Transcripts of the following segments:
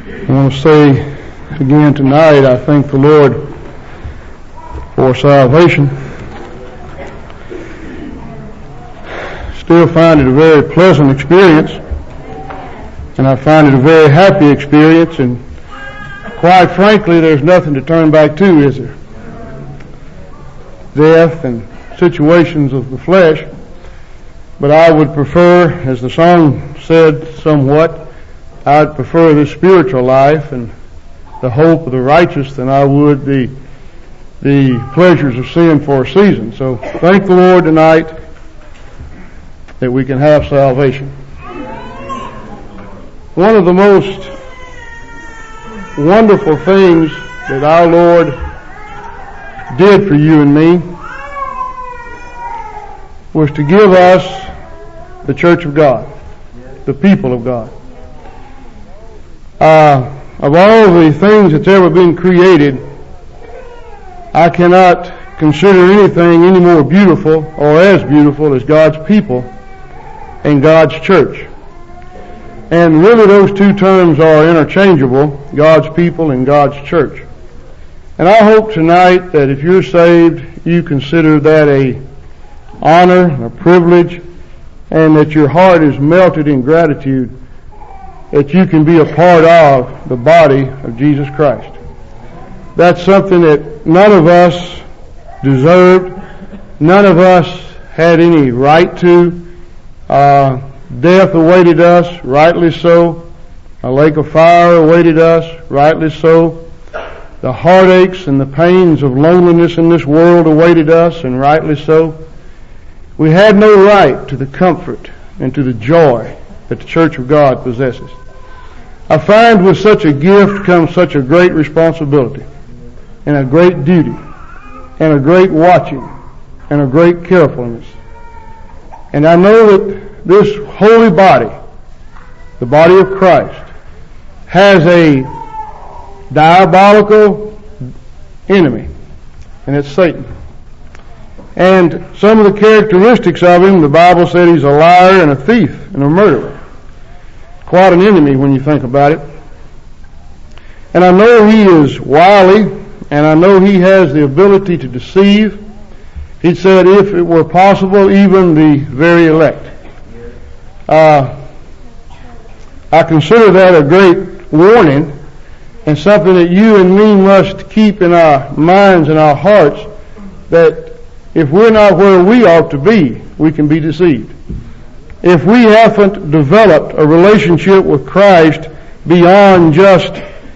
I want to say again tonight, I thank the Lord for salvation. Still find it a very pleasant experience, and I find it a very happy experience, and quite frankly, there's nothing to turn back to, is there? Death and situations of the flesh. But I would prefer, as the song said somewhat, I'd prefer the spiritual life and the hope of the righteous than I would the pleasures of sin for a season. So thank the Lord tonight that we can have salvation. One of the most wonderful things that our Lord did for you and me was to give us the church of God, the people of God. Of all the things that's ever been created, I cannot consider anything any more beautiful or as beautiful as God's people and God's church. And really those two terms are interchangeable, God's people and God's church. And I hope tonight that if you're saved, you consider that a honor, a privilege, and that your heart is melted in gratitude that you can be a part of the body of Jesus Christ. That's something that none of us deserved, none of us had any right to. Death awaited us, rightly so. A lake of fire awaited us, rightly so. The heartaches and the pains of loneliness in this world awaited us, and rightly so. We had no right to the comfort and to the joy that the church of God possesses. I find with such a gift comes such a great responsibility and a great duty and a great watching and a great carefulness. And I know that this holy body, the body of Christ, has a diabolical enemy, and it's Satan. And some of the characteristics of him, the Bible said he's a liar and a thief and a murderer. Quite an enemy when you think about it. And I know he is wily, and I know he has the ability to deceive. He said, if it were possible, even the very elect. I consider that a great warning and something that you and me must keep in our minds and our hearts, that if we're not where we ought to be, we can be deceived. If we haven't developed a relationship with Christ beyond just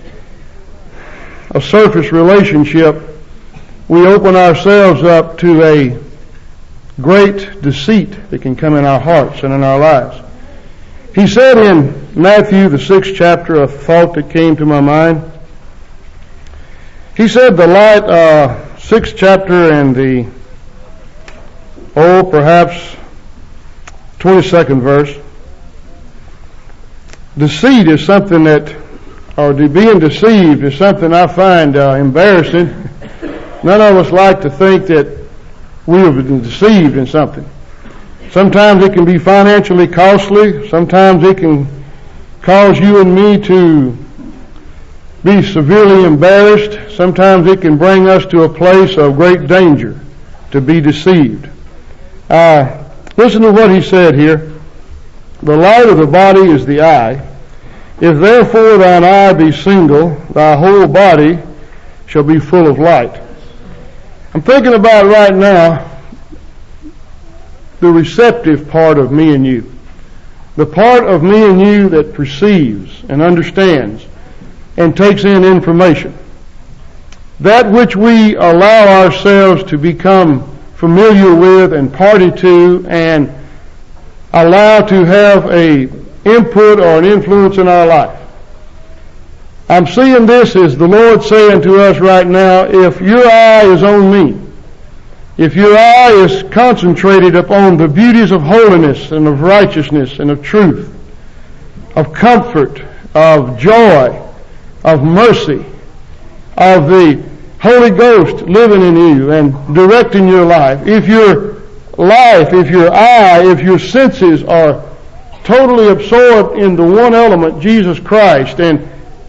a surface relationship, we open ourselves up to a great deceit that can come in our hearts and in our lives. He said in Matthew, the 6th chapter, a thought that came to my mind. He said, the light, 6th chapter and the, perhaps 22nd verse. Deceit is something that, or being deceived is something I find embarrassing. None of us like to think that we have been deceived in something. Sometimes it can be financially costly. Sometimes it can cause you and me to be severely embarrassed. Sometimes it can bring us to a place of great danger to be deceived. Listen to what he said here. The light of the body is the eye. If therefore thine eye be single, thy whole body shall be full of light. I'm thinking about right now the receptive part of me and you. The part of me and you that perceives and understands and takes in information. That which we allow ourselves to become familiar with and party to and allow to have a input or an influence in our life. I'm seeing this as the Lord saying to us right now, if your eye is on me, if your eye is concentrated upon the beauties of holiness and of righteousness and of truth, of comfort, of joy, of mercy, of the Holy Ghost living in you and directing your life, if your life, if your eye, if your senses are totally absorbed in the one element, Jesus Christ, and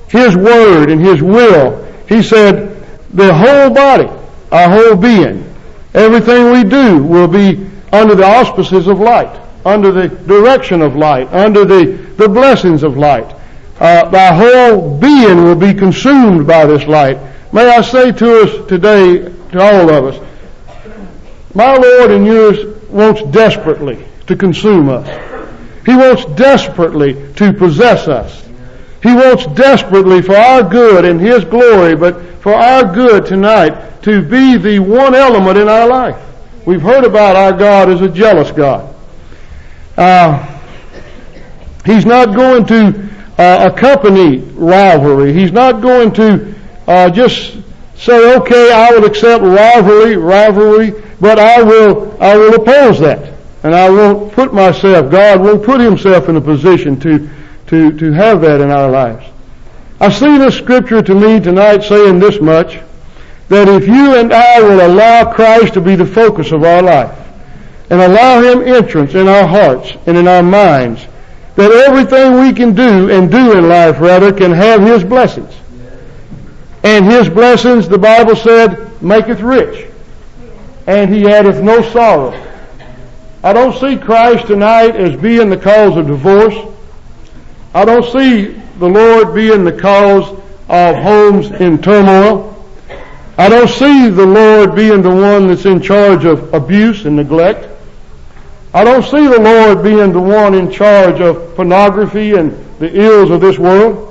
His Word and His will. He said the whole body, our whole being, everything we do will be under the auspices of light, under the direction of light, under the blessings of light. Our whole being will be consumed by this light. May I say to us today, to all of us, my Lord and yours wants desperately to consume us. He wants desperately to possess us. He wants desperately for our good and His glory, but for our good tonight to be the one element in our life. We've heard about our God as a jealous God. He's not going to accompany rivalry. He's not going to just say, okay, I will accept rivalry, but I will oppose that. And I won't put myself, God won't put Himself in a position to have that in our lives. I see this scripture to me tonight saying this much, that if you and I will allow Christ to be the focus of our life, and allow Him entrance in our hearts and in our minds, that everything we can do and do in life, rather, can have His blessings. And His blessings, the Bible said, maketh rich, and He addeth no sorrow. I don't see Christ tonight as being the cause of divorce. I don't see the Lord being the cause of homes in turmoil. I don't see the Lord being the one that's in charge of abuse and neglect. I don't see the Lord being the one in charge of pornography and the ills of this world.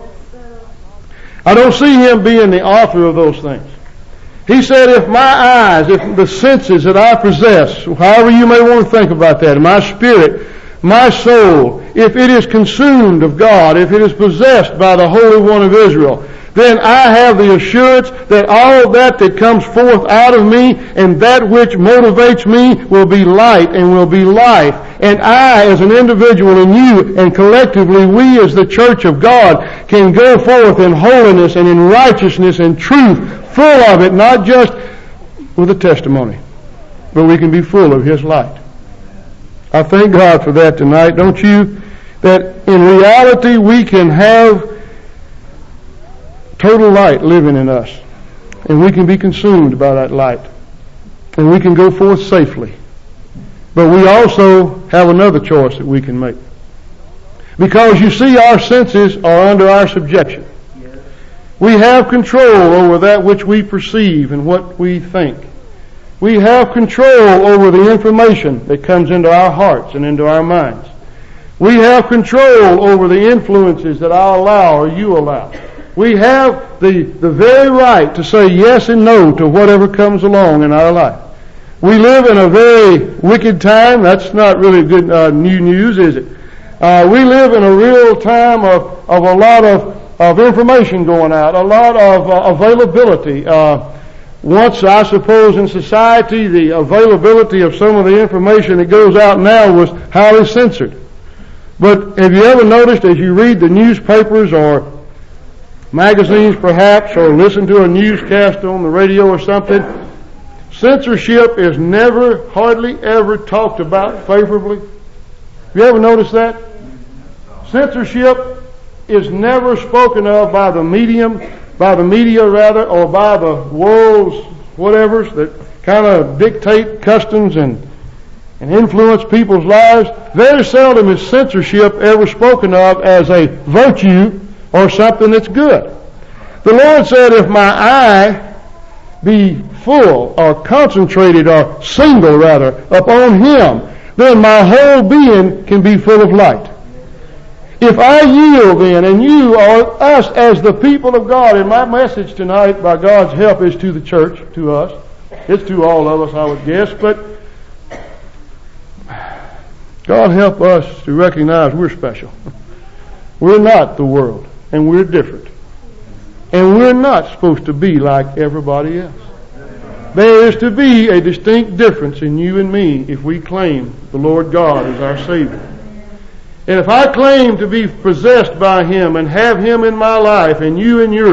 I don't see Him being the author of those things. He said, if my eyes, if the senses that I possess, however you may want to think about that, my spirit, my soul, if it is consumed of God, if it is possessed by the Holy One of Israel, then I have the assurance that all that comes forth out of me and that which motivates me will be light and will be life. And I, as an individual, and you, and collectively, we as the church of God, can go forth in holiness and in righteousness and truth, full of it, not just with a testimony, but we can be full of His light. I thank God for that tonight, don't you? That in reality we can have total light living in us. And we can be consumed by that light. And we can go forth safely. But we also have another choice that we can make. Because you see, our senses are under our subjection. We have control over that which we perceive and what we think. We have control over the information that comes into our hearts and into our minds. We have control over the influences that I allow or you allow. We have the very right to say yes and no to whatever comes along in our life. We live in a very wicked time. That's not really good new news, is it? We live in a real time of a lot of information going out, a lot of availability. Once, I suppose, in society, the availability of some of the information that goes out now was highly censored. But have you ever noticed, as you read the newspapers or magazines perhaps, or listen to a newscast on the radio or something, censorship is never, hardly ever talked about favorably? Have you ever noticed that? Censorship is never spoken of by the media, or by the world's whatevers that kind of dictate customs and influence people's lives. Very seldom is censorship ever spoken of as a virtue or something that's good. The Lord said, if my eye be full or concentrated or single rather upon Him, then my whole being can be full of light. If I yield then, and you or us as the people of God, and my message tonight by God's help is to the church, to us. It's to all of us, I would guess, but God help us to recognize we're special. We're not the world, and we're different. And we're not supposed to be like everybody else. There is to be a distinct difference in you and me if we claim the Lord God as our Savior. And if I claim to be possessed by Him and have Him in my life and you in yours,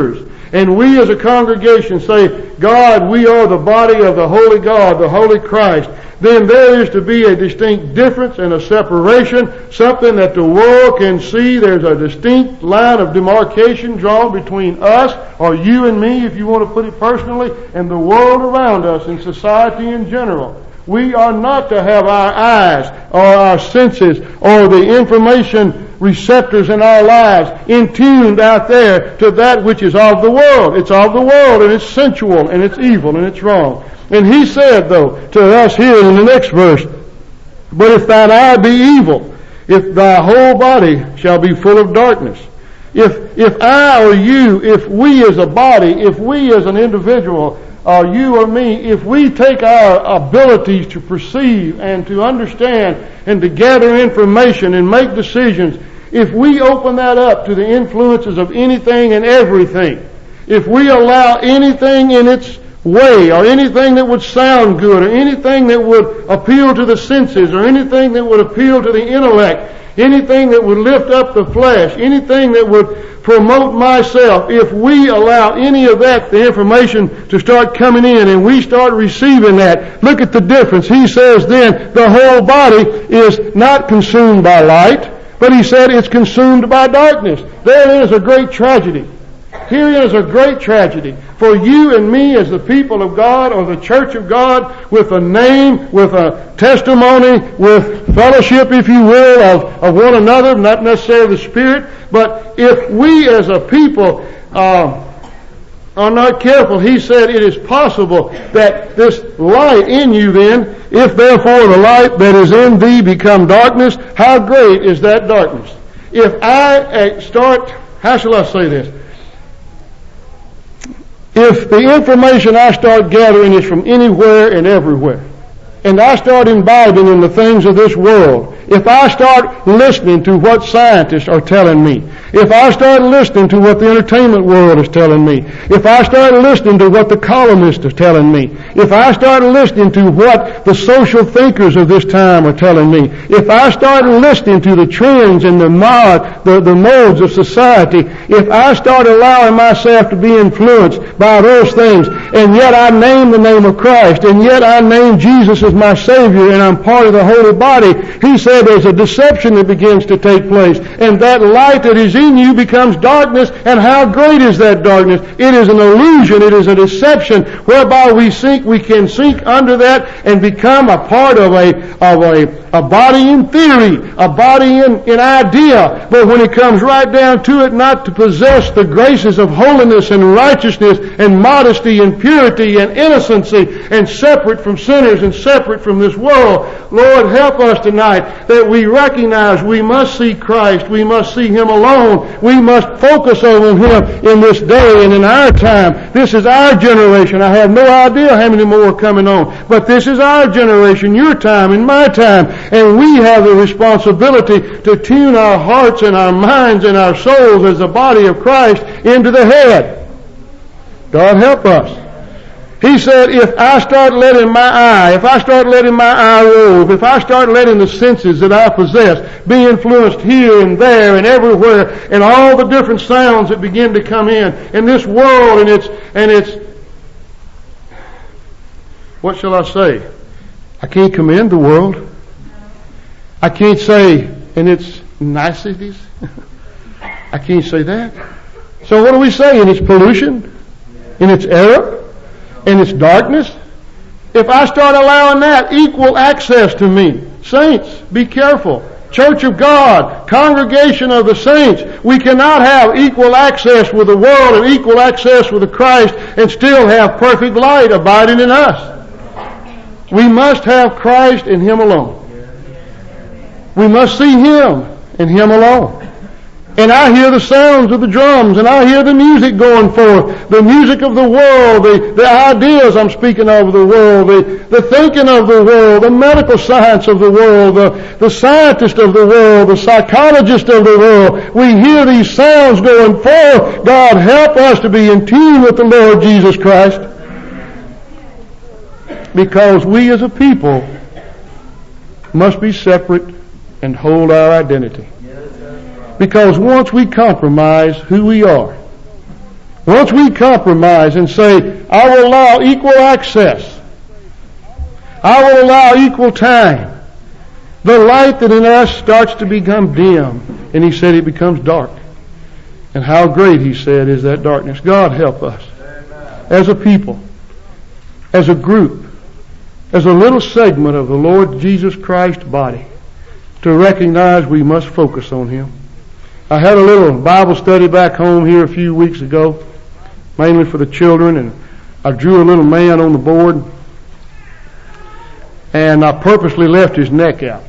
and we as a congregation say, God, we are the body of the Holy God, the Holy Christ, then there is to be a distinct difference and a separation, something that the world can see. There's a distinct line of demarcation drawn between us, or you and me, if you want to put it personally, and the world around us and society in general. We are not to have our eyes or our senses or the information receptors in our lives in tuned out there to that which is of the world. It's of the world, and it's sensual, and it's evil, and it's wrong. And he said, though, to us here in the next verse, but if thine eye be evil, if thy whole body shall be full of darkness. If I or you, if we as a body, if we as an individual, or you or me, if we take our abilities to perceive and to understand and to gather information and make decisions, if we open that up to the influences of anything and everything, if we allow anything in its way, or anything that would sound good, or anything that would appeal to the senses, or anything that would appeal to the intellect, anything that would lift up the flesh, anything that would promote myself, if we allow any of that, the information to start coming in, and we start receiving that, look at the difference. He says then the whole body is not consumed by light, but he said it's consumed by darkness. There is a great tragedy. Here is a great tragedy for you and me as the people of God, or the church of God, with a name, with a testimony, with fellowship, if you will, of one another, not necessarily the Spirit. But if we as a people are not careful, he said it is possible that this light in you then, if therefore the light that is in thee become darkness, how great is that darkness? If I start, how shall I say this? If the information I start gathering is from anywhere and everywhere, and I start imbibing in the things of this world, if I start listening to what scientists are telling me, if I start listening to what the entertainment world is telling me, if I start listening to what the columnists are telling me, if I start listening to what the social thinkers of this time are telling me, if I start listening to the trends and the modes of society, if I start allowing myself to be influenced by those things, and yet I name the name of Christ, and yet I name Jesus as my Savior, and I'm part of the holy body, he said there's a deception that begins to take place, and that light that is in you becomes darkness. And how great is that darkness? It is an illusion, it is a deception, whereby we can sink under that and become a part of a body in theory, a body in idea, but when it comes right down to it, not to possess the graces of holiness and righteousness and modesty and purity and innocency, and separate from sinners and separate from this world. Lord, help us tonight that we recognize we must see Christ, we must see Him alone, we must focus on Him in this day and in our time. This is our generation. I have no idea how many more are coming on, but this is our generation, your time and my time, and we have the responsibility to tune our hearts and our minds and our souls as the body of Christ into the head. God help us. He said, if I start letting my eye roll, if I start letting the senses that I possess be influenced here and there and everywhere, and all the different sounds that begin to come in this world, and it's what shall I say? I can't commend the world. I can't say in its niceties. I can't say that. So what do we say? In its pollution? In its error? In its darkness? If I start allowing that equal access to me, saints, be careful. Church of God, congregation of the saints, we cannot have equal access with the world and equal access with the Christ and still have perfect light abiding in us. We must have Christ and Him alone. We must see Him and Him alone. And I hear the sounds of the drums, and I hear the music going forth, the music of the world, the ideas I'm speaking of the world, the thinking of the world, the medical science of the world, the scientist of the world, the psychologist of the world. We hear these sounds going forth. God help us to be in tune with the Lord Jesus Christ, because we as a people must be separate and hold our identity. Because once we compromise who we are, Once we compromise and say, I will allow equal access, I will allow equal time, the light that in us starts to become dim. And he said it becomes dark. And how great, he said, is that darkness. God help us. Amen. As a people, as a group, as a little segment of the Lord Jesus Christ body, to recognize we must focus on him. I had a little Bible study back home here a few weeks ago, mainly for the children, and I drew a little man on the board, and I purposely left his neck out.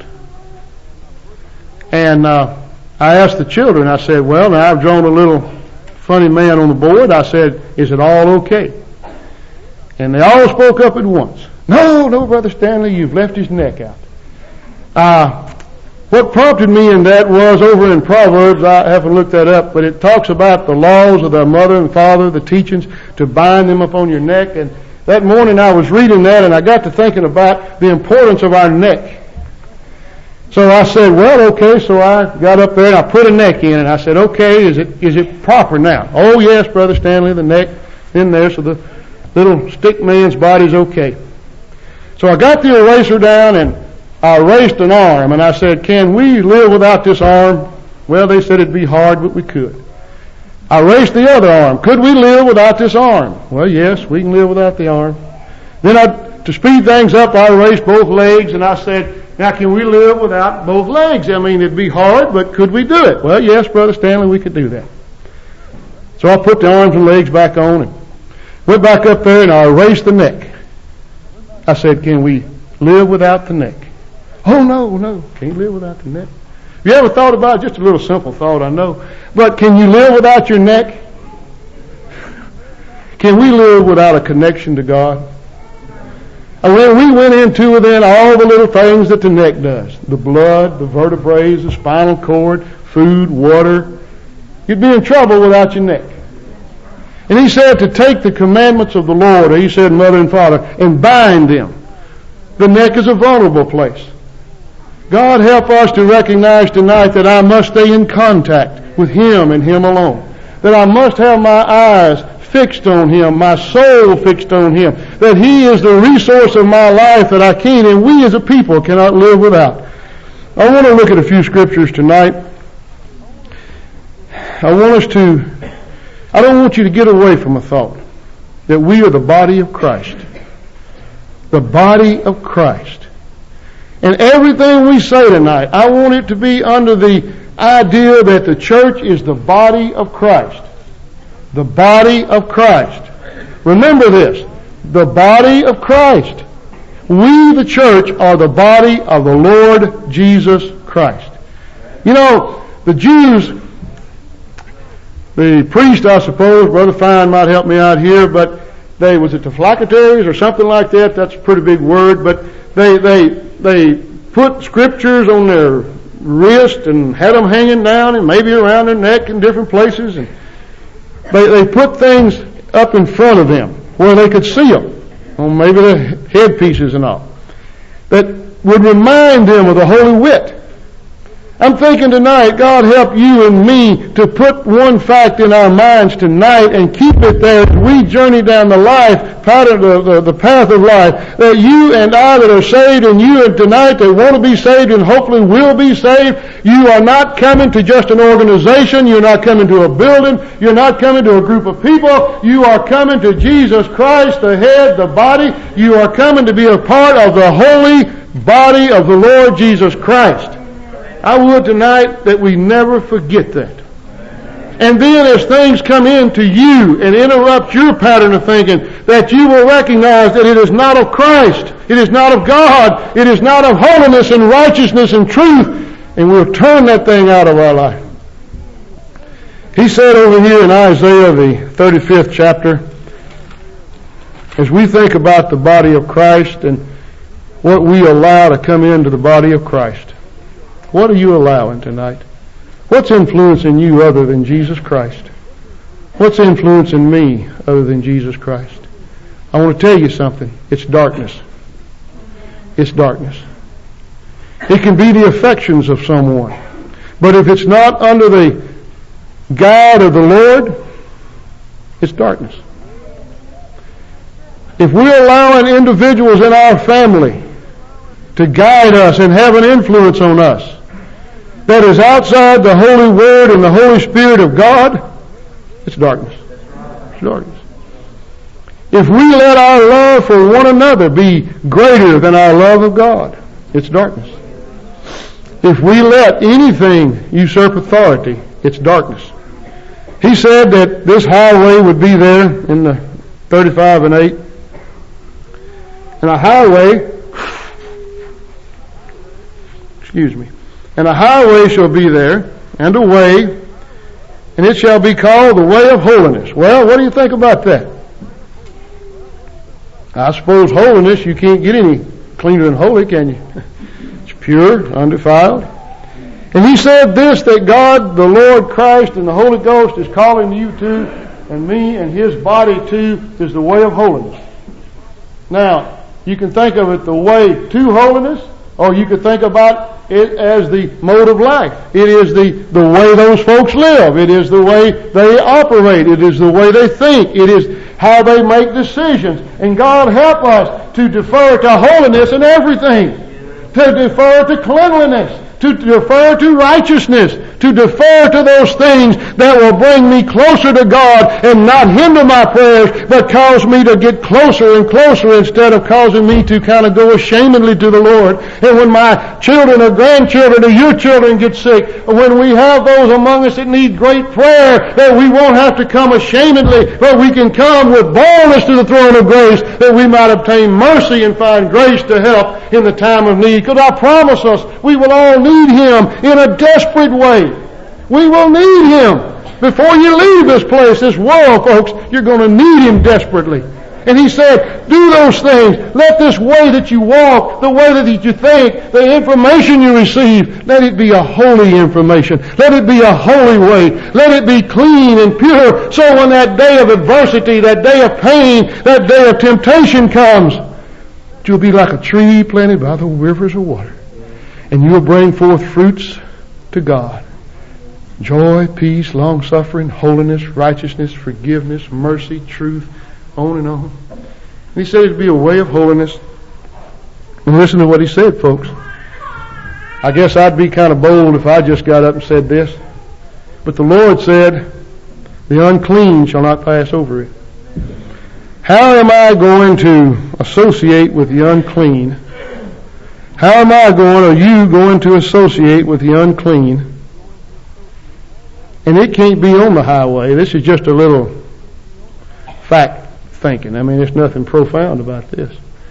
And I asked the children, I said, well, now I've drawn a little funny man on the board. I said, is it all okay? And they all spoke up at once. No, Brother Stanley, you've left his neck out. What prompted me in that was over in Proverbs, I haven't looked that up, but it talks about the laws of the mother and father, the teachings, to bind them upon your neck. And that morning I was reading that and I got to thinking about the importance of our neck. So I said, well, okay, so I got up there and I put a neck in and I said, okay, is it proper now? Oh yes, Brother Stanley, the neck in there, so the little stick man's body's okay. So I got the eraser down and I erased an arm and I said, can we live without this arm? Well, they said it'd be hard, but we could. I erased the other arm. Could we live without this arm? Well, yes, we can live without the arm. Then to speed things up, I erased both legs and I said, now, can we live without both legs? I mean, it'd be hard, but could we do it? Well, yes, Brother Stanley, we could do that. So I put the arms and legs back on and went back up there and I erased the neck. I said, can we live without the neck? Oh, no, can't live without the neck. Have you ever thought about it? Just a little simple thought, I know. But can you live without your neck? Can we live without a connection to God? And when we went into then all the little things that the neck does, the blood, the vertebrae, the spinal cord, food, water, you'd be in trouble without your neck. And he said to take the commandments of the Lord, or he said mother and father, and bind them. The neck is a vulnerable place. God help us to recognize tonight that I must stay in contact with him and him alone. That I must have my eyes fixed on him, my soul fixed on him, that he is the resource of my life that I can and we as a people cannot live without. I want to look at a few scriptures tonight. I don't want you to get away from a thought that we are the body of Christ. The body of Christ. And everything we say tonight, I want it to be under the idea that the church is the body of Christ. The body of Christ. Remember this. The body of Christ. We, the church, are the body of the Lord Jesus Christ. You know, the Jews, the priest, I suppose, Brother Fine might help me out here, but was it the flacatories or something like that? That's a pretty big word, but they put scriptures on their wrist and had them hanging down and maybe around their neck in different places, and they put things up in front of them where they could see them, on maybe the headpieces and all, that would remind them of the Holy Writ. I'm thinking tonight, God help you and me to put one fact in our minds tonight and keep it there as we journey down the path of life, that you and I that are saved and you and tonight that want to be saved and hopefully will be saved, you are not coming to just an organization, you're not coming to a building, you're not coming to a group of people, you are coming to Jesus Christ, the head, the body, you are coming to be a part of the holy body of the Lord Jesus Christ. I would tonight that we never forget that. And then as things come into you and interrupt your pattern of thinking, that you will recognize that it is not of Christ, it is not of God, it is not of holiness and righteousness and truth, and we'll turn that thing out of our life. He said over here in Isaiah, the 35th chapter, as we think about the body of Christ and what we allow to come into the body of Christ, what are you allowing tonight? What's influencing you other than Jesus Christ? What's influencing me other than Jesus Christ? I want to tell you something. It's darkness. It's darkness. It can be the affections of someone. But if it's not under the guide of the Lord, It's darkness. If we're allowing individuals in our family to guide us and have an influence on us that is outside the Holy Word and the Holy Spirit of God, it's darkness. It's darkness. If we let our love for one another be greater than our love of God, it's darkness. If we let anything usurp authority, it's darkness. He said that this highway would be there in the 35 and 8. And a highway, and a highway shall be there, and a way, and it shall be called the way of holiness. Well, what do you think about that? I suppose holiness, you can't get any cleaner than holy, can you? It's pure, undefiled. And he said this, that God, the Lord Christ, and the Holy Ghost is calling you to, and me, and His body to, is the way of holiness. Now, you can think of it the way to holiness, or you could think about it as the mode of life. It is the way those folks live. It is the way they operate. It is the way they think. It is how they make decisions. And God help us to defer to holiness in everything. To defer to cleanliness. To defer to righteousness, to defer to those things that will bring me closer to God and not hinder my prayers, but cause me to get closer and closer instead of causing me to kind of go ashamedly to the Lord. And when my children or grandchildren or your children get sick, when we have those among us that need great prayer, that we won't have to come ashamedly, but we can come with boldness to the throne of grace, that we might obtain mercy and find grace to help in the time of need. Because I promise us, we will all need Him in a desperate way. We will need Him. Before you leave this place, this world, folks, you're going to need Him desperately. And He said, do those things. Let this way that you walk, the way that you think, the information you receive, let it be a holy information. Let it be a holy way. Let it be clean and pure. So when that day of adversity, that day of pain, that day of temptation comes, you'll be like a tree planted by the rivers of water. And you'll bring forth fruits to God. Joy, peace, long-suffering, holiness, righteousness, forgiveness, mercy, truth, on and on. And He said it'd be a way of holiness. And listen to what He said, folks. I guess I'd be kind of bold if I just got up and said this. But the Lord said, the unclean shall not pass over it. How am I going to associate with the unclean? How am I going, or you going to associate with the unclean? And it can't be on the highway. This is just a little fact thinking. I mean, there's nothing profound about this.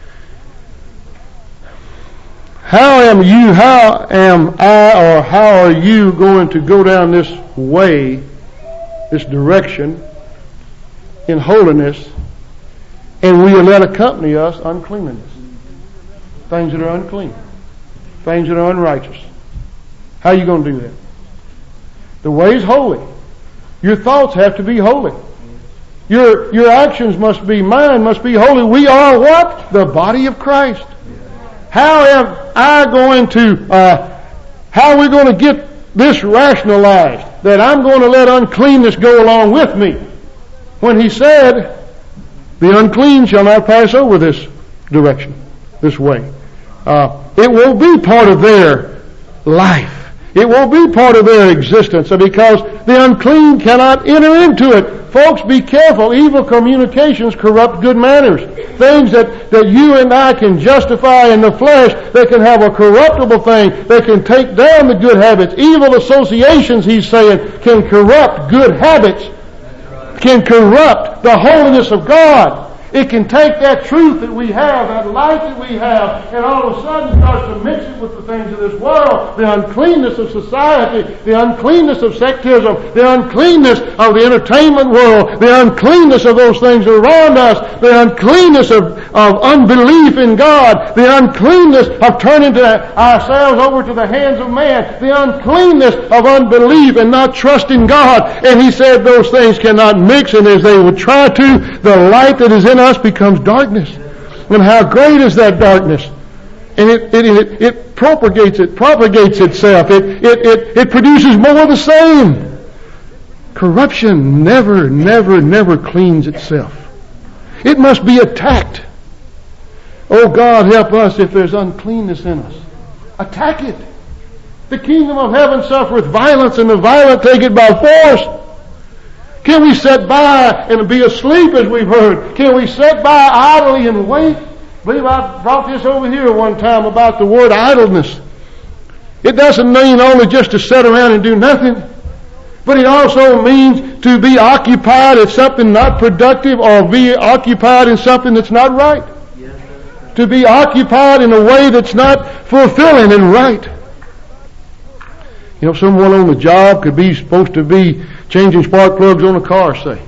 How am I, or how are you going to go down this way, this direction, in holiness, and we let accompany us uncleanness? Things that are unclean. Things that are unrighteous. How are you going to do that? The way is holy. Your thoughts have to be holy. Your actions must be, mine must be holy. We are what? The body of Christ. How am I going to, how are we going to get this rationalized? That I'm going to let uncleanness go along with me. When He said, the unclean shall not pass over this direction, this way. It will be part of their life. It will be part of their existence because the unclean cannot enter into it. Folks, be careful. Evil communications corrupt good manners. Things that you and I can justify in the flesh, they can have a corruptible thing. They can take down the good habits. Evil associations, He's saying, can corrupt good habits. Can corrupt the holiness of God. It can take that truth that we have, that life that we have, and all of a sudden starts to mix it with the things of this world, the uncleanness of society, the uncleanness of sectism, the uncleanness of the entertainment world, the uncleanness of those things around us, the uncleanness of unbelief in God, the uncleanness of turning ourselves over to the hands of man, the uncleanness of unbelief and not trusting God. And He said those things cannot mix, and as they would try to, the light that is in us becomes darkness. And how great is that darkness? And it propagates itself. It produces more of the same. Corruption never cleans itself. It must be attacked. Oh God, help us if there's uncleanness in us. Attack it. The kingdom of heaven suffereth violence, and the violent take it by force. Can we sit by and be asleep, as we've heard? Can we sit by idly and wait? I believe I brought this over here one time about the word idleness. It doesn't mean only just to sit around and do nothing, but it also means to be occupied in something not productive, or be occupied in something that's not right. To be occupied in a way that's not fulfilling and right. You know, someone on the job could be supposed to be changing spark plugs on a car, say.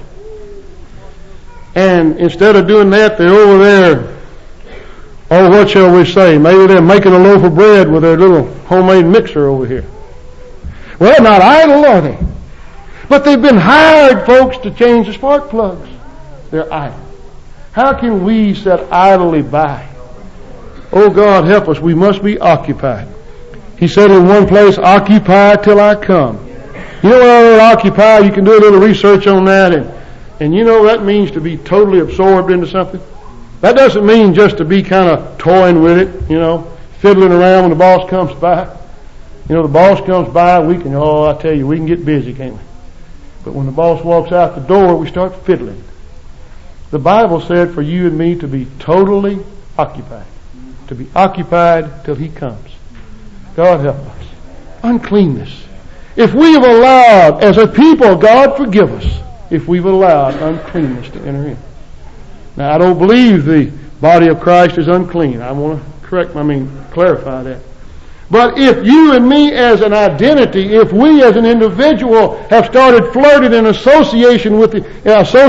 And instead of doing that, they're over there, oh, what shall we say? Maybe they're making a loaf of bread with their little homemade mixer over here. Well, they're not idle, are they? But they've been hired, folks, to change the spark plugs. They're idle. How can we sit idly by? Oh, God, help us. We must be occupied. He said in one place, occupy till I come. You know what occupy? You can do a little research on that, and you know that means to be totally absorbed into something. That doesn't mean just to be kind of toying with it, you know, fiddling around when the boss comes by. You know, the boss comes by, I tell you, we can get busy, can't we? But when the boss walks out the door, we start fiddling. The Bible said for you and me to be totally occupied. To be occupied till He comes. God help us. Uncleanness. If we have allowed, as a people, God forgive us, if we've allowed uncleanness to enter in. Now, I don't believe the body of Christ is unclean. I want to clarify that. But if you and me as an identity, if we as an individual have started flirting in associating of the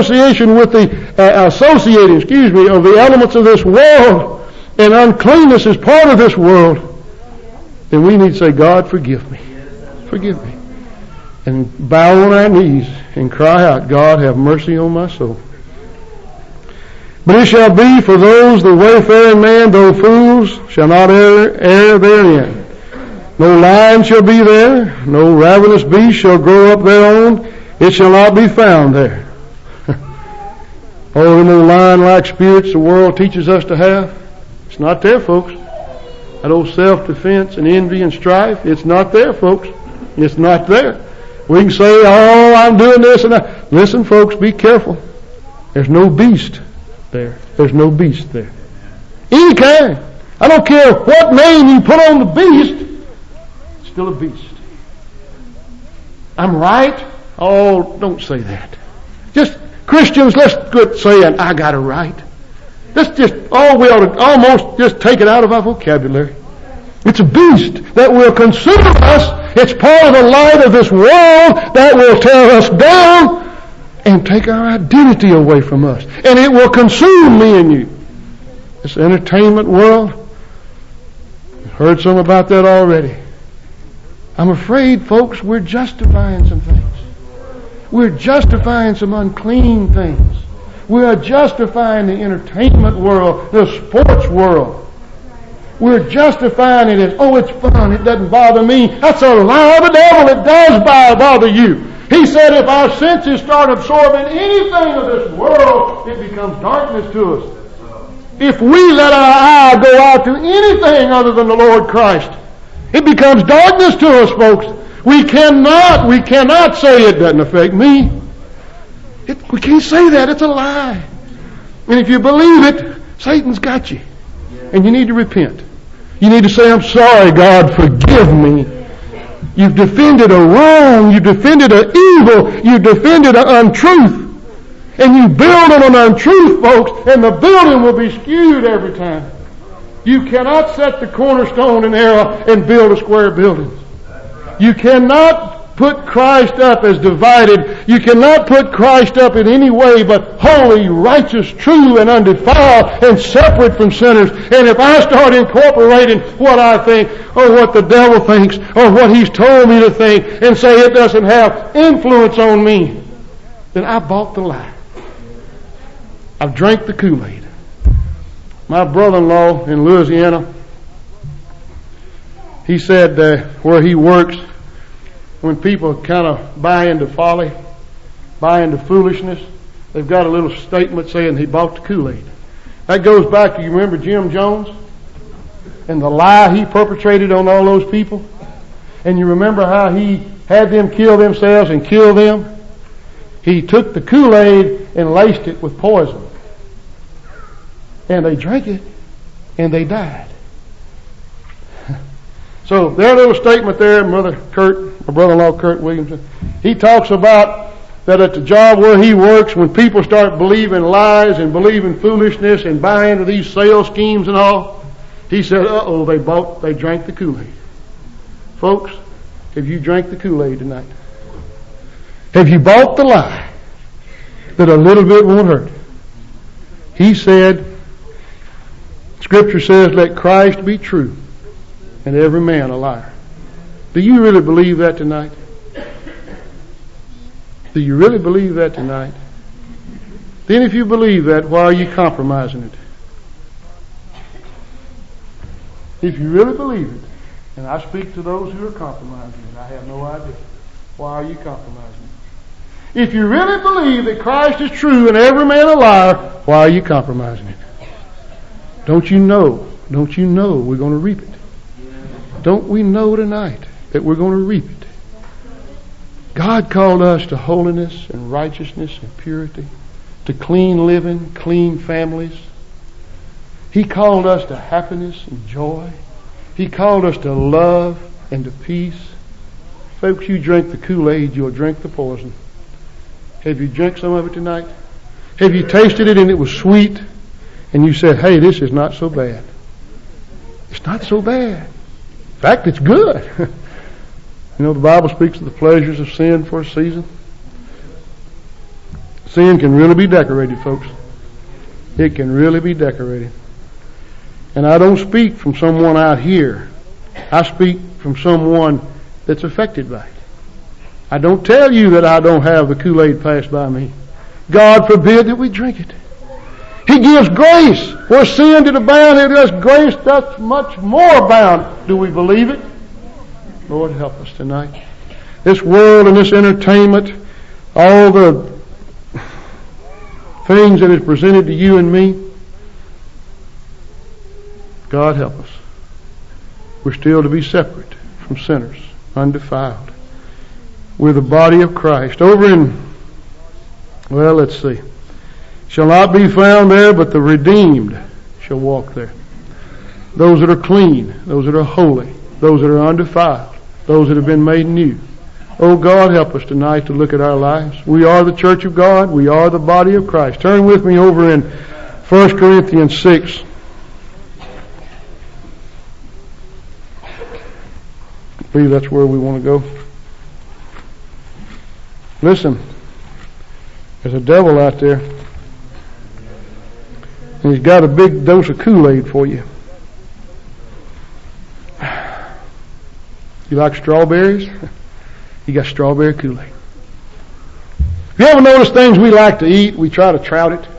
elements of this world, and uncleanness is part of this world, then we need to say, God, forgive me. Forgive me. And bow on our knees and cry out, God, have mercy on my soul. But it shall be for those, the wayfaring man, though fools, shall not err therein. No lion shall be there, no ravenous beast shall grow up thereon, it shall not be found there. Oh, no lion-like spirits the world teaches us to have. It's not there, folks. That old self-defense and envy and strife, it's not there, folks. It's not there. We can say, oh, I'm doing this and that. Listen, folks, be careful. There's no beast there. There's no beast there. Any kind. I don't care what name you put on the beast, it's still a beast. I'm right? Oh, don't say that. Just, Christians, let's quit saying, I got it right. Let's just, we ought to almost just take it out of our vocabulary. It's a beast that will consume us. It's part of the light of this world that will tear us down and take our identity away from us. And it will consume me and you. This entertainment world, I've heard some about that already. I'm afraid, folks, we're justifying some things. We're justifying some unclean things. We are justifying the entertainment world, the sports world. We're justifying it as, it's fun, it doesn't bother me. That's a lie of the devil, it does bother you. He said if our senses start absorbing anything of this world, it becomes darkness to us. If we let our eye go out to anything other than the Lord Christ, it becomes darkness to us, folks. We cannot say it doesn't affect me. We can't say that. It's a lie. And if you believe it, Satan's got you. And you need to repent. You need to say, I'm sorry, God, forgive me. You've defended a wrong. You've defended an evil. You've defended an untruth. And you build on an untruth, folks, and the building will be skewed every time. You cannot set the cornerstone in error and build a square building. You cannot put Christ up as divided. You cannot put Christ up in any way but holy, righteous, true, and undefiled, and separate from sinners. And if I start incorporating what I think, or what the devil thinks, or what he's told me to think, and say it doesn't have influence on me, then I bought the lie. I've drank the Kool-Aid. My brother-in-law in Louisiana, he said where he works, when people kind of buy into folly, buy into foolishness, they've got a little statement saying he bought the Kool-Aid. That goes back to, you remember Jim Jones and the lie he perpetrated on all those people? And you remember how he had them kill themselves and kill them? He took the Kool-Aid and laced it with poison. And they drank it and they died. So their little statement there, my brother-in-law Kurt Williamson, he talks about that at the job where he works, when people start believing lies and believing foolishness and buying into these sales schemes and all, he said, they drank the Kool-Aid. Folks, have you drank the Kool-Aid tonight? Have you bought the lie that a little bit won't hurt? He said, Scripture says, let Christ be true and every man a liar. Do you really believe that tonight? Do you really believe that tonight? Then if you believe that, why are you compromising it? If you really believe it, and I speak to those who are compromising it, I have no idea. Why are you compromising it? If you really believe that Christ is true and every man a liar, why are you compromising it? Don't you know we're going to reap it? Don't we know tonight that we're going to reap it? God called us to holiness and righteousness and purity, to clean living, clean families. He called us to happiness and joy. He called us to love and to peace. Folks, you drink the Kool-Aid, you'll drink the poison. Have you drank some of it tonight? Have you tasted it and it was sweet? And you said, hey, this is not so bad. It's not so bad. In fact, it's good. You know, the Bible speaks of the pleasures of sin for a season. Sin can really be decorated, folks. It can really be decorated. And I don't speak from someone out here. I speak from someone that's affected by it. I don't tell you that I don't have the Kool-Aid passed by me. God forbid that we drink it. He gives grace. Where sin did abound, He does grace that's much more abound. Do we believe it? Lord, help us tonight. This world and this entertainment, all the things that is presented to you and me, God help us. We're still to be separate from sinners, undefiled. We're the body of Christ. Over in, let's see. Shall not be found there, but the redeemed shall walk there. Those that are clean, those that are holy, those that are undefiled, those that have been made new. Oh, God, help us tonight to look at our lives. We are the church of God. We are the body of Christ. Turn with me over in 1 Corinthians 6. I believe that's where we want to go. Listen, there's a devil out there. And he's got a big dose of Kool-Aid for you. You like strawberries? You got strawberry Kool-Aid. Have you ever noticed things we like to eat, we try to trout it?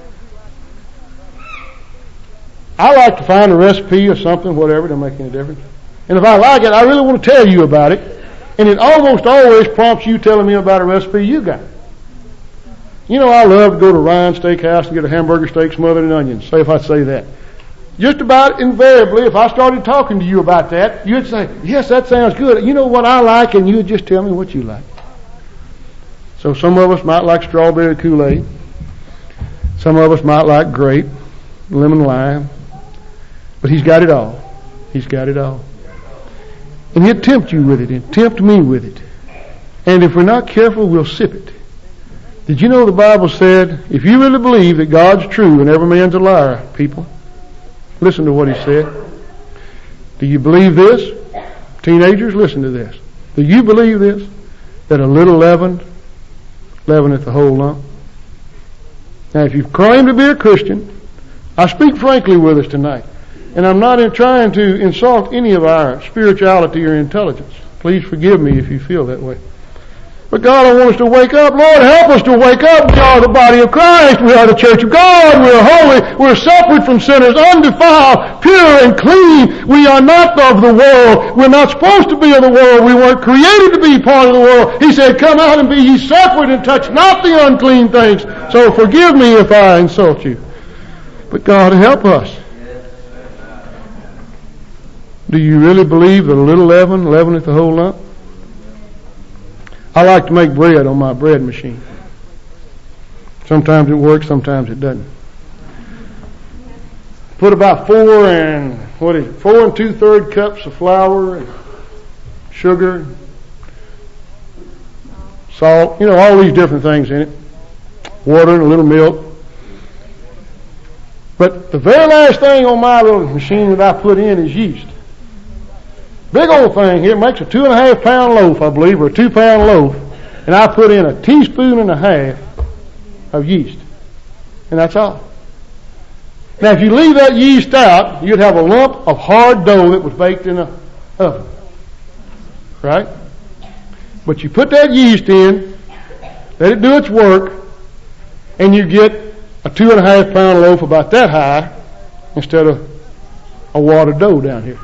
I like to find a recipe or something, whatever, don't make any difference. And if I like it, I really want to tell you about it. And it almost always prompts you telling me about a recipe you got. You know, I love to go to Ryan's Steakhouse and get a hamburger steak smothered in onions. Say if I say that. Just about invariably, if I started talking to you about that, you'd say, yes, that sounds good. You know what I like, and you'd just tell me what you like. So some of us might like strawberry Kool-Aid. Some of us might like grape, lemon lime. But He's got it all. He's got it all. And He'll tempt you with it and tempt me with it. And if we're not careful, we'll sip it. Did you know the Bible said, if you really believe that God's true and every man's a liar, people, listen to what He said. Do you believe this? Teenagers, listen to this. Do you believe this? That a little leaveneth the whole lump? Now, if you claim to be a Christian, I speak frankly with us tonight. And I'm not trying to insult any of our spirituality or intelligence. Please forgive me if you feel that way. But God, I want us to wake up. Lord, help us to wake up. We are the body of Christ. We are the church of God. We are holy. We're separate from sinners, undefiled, pure and clean. We are not of the world. We're not supposed to be of the world. We weren't created to be part of the world. He said, come out and be ye separate and touch not the unclean things. So forgive me if I insult you. But God, help us. Do you really believe that a little leaven leaveneth the whole lump? I like to make bread on my bread machine. Sometimes it works, sometimes it doesn't. Put about 4 and 2/3 cups of flour and sugar, salt, all these different things in it. Water and a little milk. But the very last thing on my little machine that I put in is yeast. Big old thing here, makes a 2.5 pound loaf, I believe, or a 2 pound loaf, and I put in a 1.5 teaspoons of yeast. And that's all. Now if you leave that yeast out, you'd have a lump of hard dough that was baked in an oven. Right? But you put that yeast in, let it do its work, and you get a 2.5 pound loaf about that high instead of a water dough down here.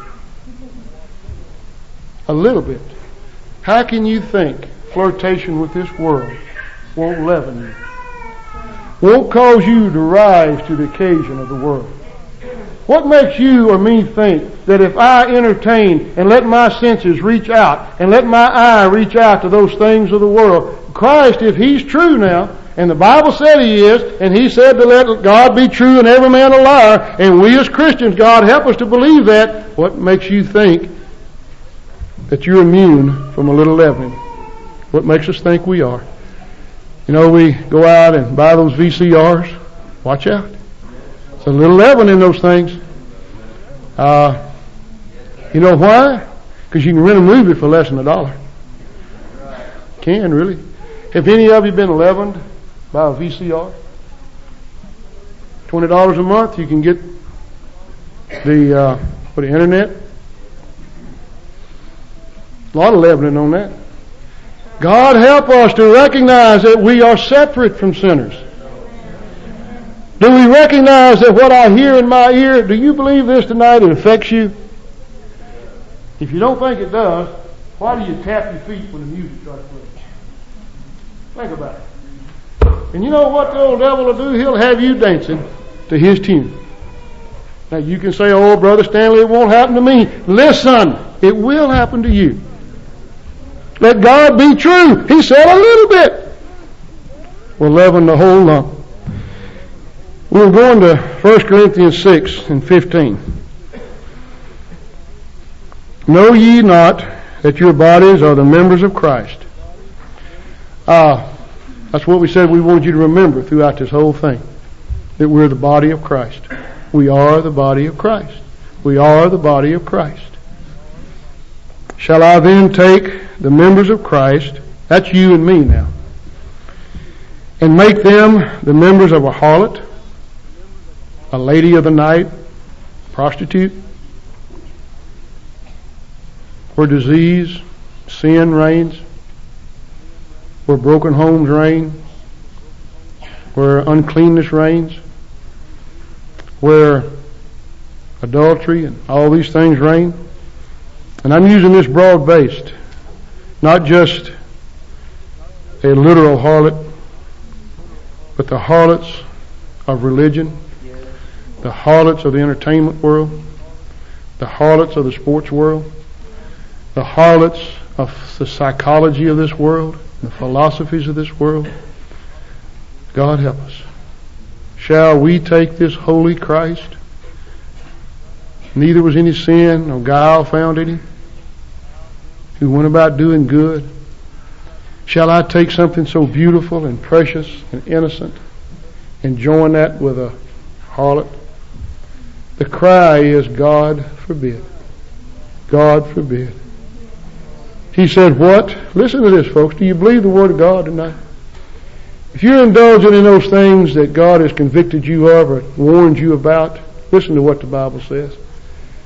A little bit. How can you think flirtation with this world won't leaven you? Won't cause you to rise to the occasion of the world? What makes you or me think that if I entertain and let my senses reach out and let my eye reach out to those things of the world, Christ, if He's true now, and the Bible said He is, and He said to let God be true and every man a liar, and we as Christians, God help us to believe that, what makes you think that you're immune from a little leavening? What makes us think we are? We go out and buy those VCRs. Watch out. There's a little leaven in those things. You know why? Because you can rent a movie for less than $1. Can, really. Have any of you been leavened by a VCR? $20 a month, you can get the internet. A lot of leavening on that. God help us to recognize that we are separate from sinners. Do we recognize that what I hear in my ear, do you believe this tonight, it affects you? If you don't think it does, why do you tap your feet when the music starts playing? Think about it. And you know what the old devil will do? He'll have you dancing to his tune. Now you can say, oh, Brother Stanley, it won't happen to me. Listen, it will happen to you. Let God be true. He said a little bit will leaven the whole lump. We're going to 1 Corinthians 6 and 15. Know ye not that your bodies are the members of Christ? That's what we said we wanted you to remember throughout this whole thing. That we're the body of Christ. We are the body of Christ. We are the body of Christ. Shall I then take the members of Christ, that's you and me now, and make them the members of a harlot, a lady of the night, prostitute, where disease, sin reigns, where broken homes reign, where uncleanness reigns, where adultery and all these things reign? And I'm using this broad-based, not just a literal harlot, but the harlots of religion, the harlots of the entertainment world, the harlots of the sports world, the harlots of the psychology of this world, the philosophies of this world. God help us. Shall we take this holy Christ? Neither was any sin nor guile found in Him, who went about doing good. Shall I take something so beautiful and precious and innocent and join that with a harlot? The cry is, God forbid. God forbid. He said, what? Listen to this, folks. Do you believe the Word of God tonight? If you're indulging in those things that God has convicted you of or warned you about, listen to what the Bible says.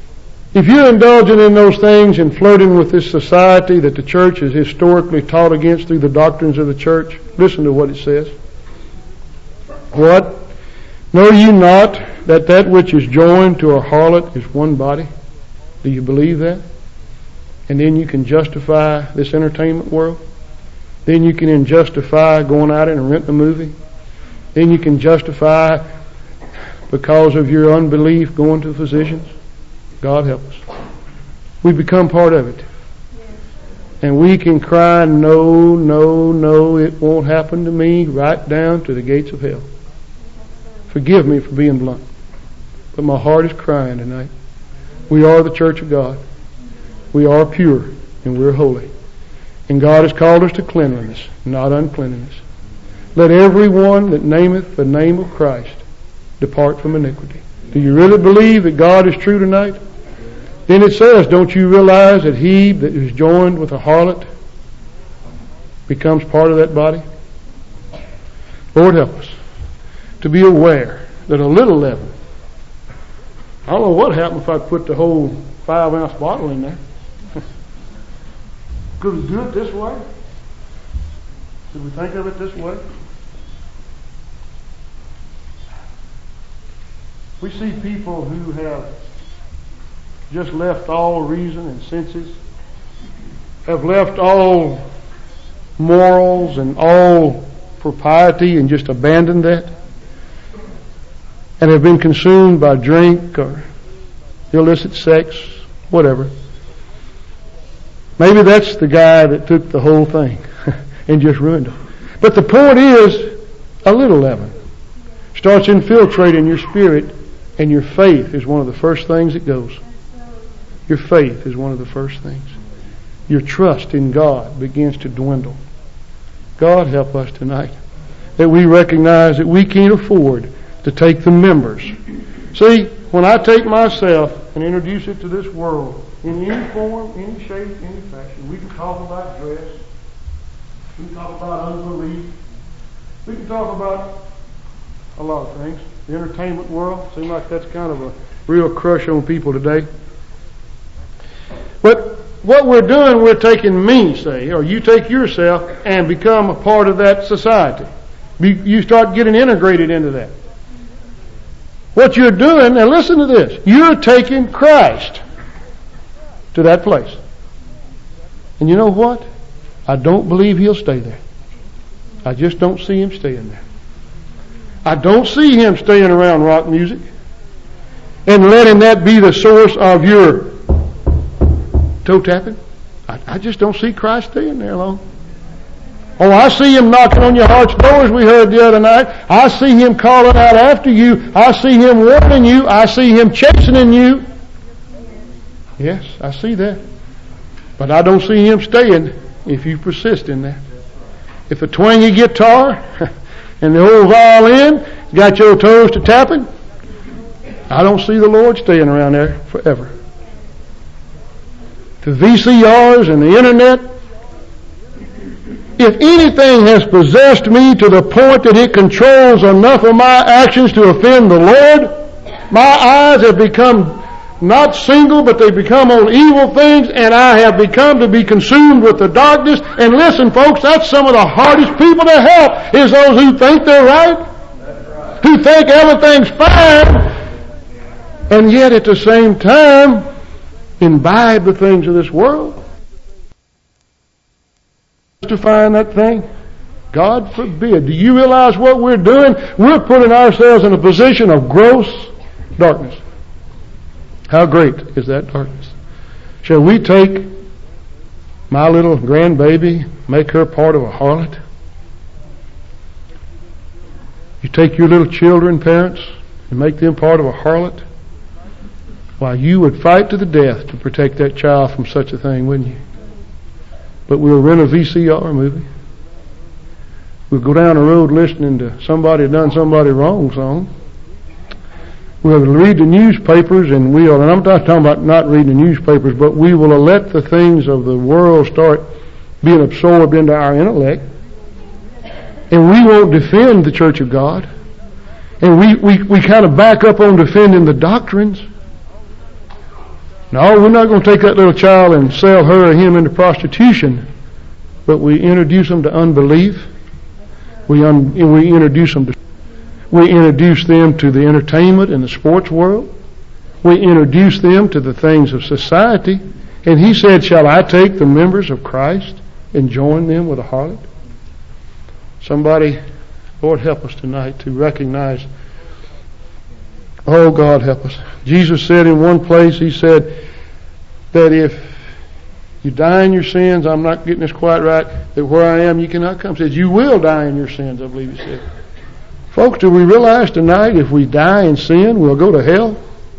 If you're indulging in those things and flirting with this society that the church has historically taught against through the doctrines of the church, listen to what it says. What? Know ye not that that which is joined to a harlot is one body? Do you believe that? And then you can justify this entertainment world. Then you can justify going out and renting a movie. Then you can justify, because of your unbelief, going to physicians. God help us. We become part of it. And we can cry, no, no, no, it won't happen to me, right down to the gates of hell. Forgive me for being blunt. But my heart is crying tonight. We are the church of God. We are pure and we're holy. And God has called us to cleanliness, not uncleanliness. Let every one that nameth the name of Christ depart from iniquity. Do you really believe that God is true tonight? Then it says, don't you realize that he that is joined with a harlot becomes part of that body? Lord help us to be aware that a little leaven, I don't know what happened if I put the whole 5-ounce bottle in there. Could we do it this way? Should we think of it this way? We see people who have just left all reason and senses, have left all morals and all propriety and just abandoned that, and have been consumed by drink or illicit sex, whatever. Maybe that's the guy that took the whole thing and just ruined it. But the point is, a little leaven starts infiltrating your spirit, and your faith is one of the first things that goes. Your faith is one of the first things. Your trust in God begins to dwindle. God help us tonight that we recognize that we can't afford to take the members. See, when I take myself and introduce it to this world in any form, any shape, any fashion, we can talk about dress, we can talk about unbelief, we can talk about a lot of things. The entertainment world seems like that's kind of a real crush on people today. But what we're doing, we're taking me, say, or you take yourself and become a part of that society. You start getting integrated into that. What you're doing, now listen to this, you're taking Christ to that place. And you know what? I don't believe he'll stay there. I just don't see him staying there. I don't see him staying around rock music and letting that be the source of your toe tapping. I just don't see Christ staying there long. Oh, I see him knocking on your heart's doors, we heard the other night. I see him calling out after you. I see him warning you. I see him chastening you. Yes, I see that. But I don't see him staying if you persist in that. If a twangy guitar and the old violin got your toes to tapping, I don't see the Lord staying around there forever. The VCRs and the internet, if anything has possessed me to the point that it controls enough of my actions to offend the Lord, my eyes have become not single, but they become on evil things, and I have become to be consumed with the darkness. And listen, folks, that's some of the hardest people to help, is those who think they're right, who think everything's fine, and yet at the same time imbibe the things of this world. Justifying that thing? God forbid. Do you realize what we're doing? We're putting ourselves in a position of gross darkness. How great is that darkness? Shall we take my little grandbaby, make her part of a harlot? You take your little children, parents, and make them part of a harlot? Why, you would fight to the death to protect that child from such a thing, wouldn't you? But we'll rent a VCR movie. We'll go down the road listening to somebody done somebody wrong song. We'll read the newspapers, and and I'm not talking about not reading the newspapers, but we will let the things of the world start being absorbed into our intellect. And we won't defend the Church of God. And we kind of back up on defending the doctrines. No, we're not going to take that little child and sell her or him into prostitution, but we introduce them to unbelief. We introduce them to the entertainment and the sports world. We introduce them to the things of society. And he said, shall I take the members of Christ and join them with a harlot? Somebody, Lord, help us tonight to recognize. Oh, God, help us. Jesus said in one place, he said that if you die in your sins, I'm not getting this quite right, that where I am you cannot come. He said, you will die in your sins, I believe he said. Folks, do we realize tonight if we die in sin, we'll go to hell?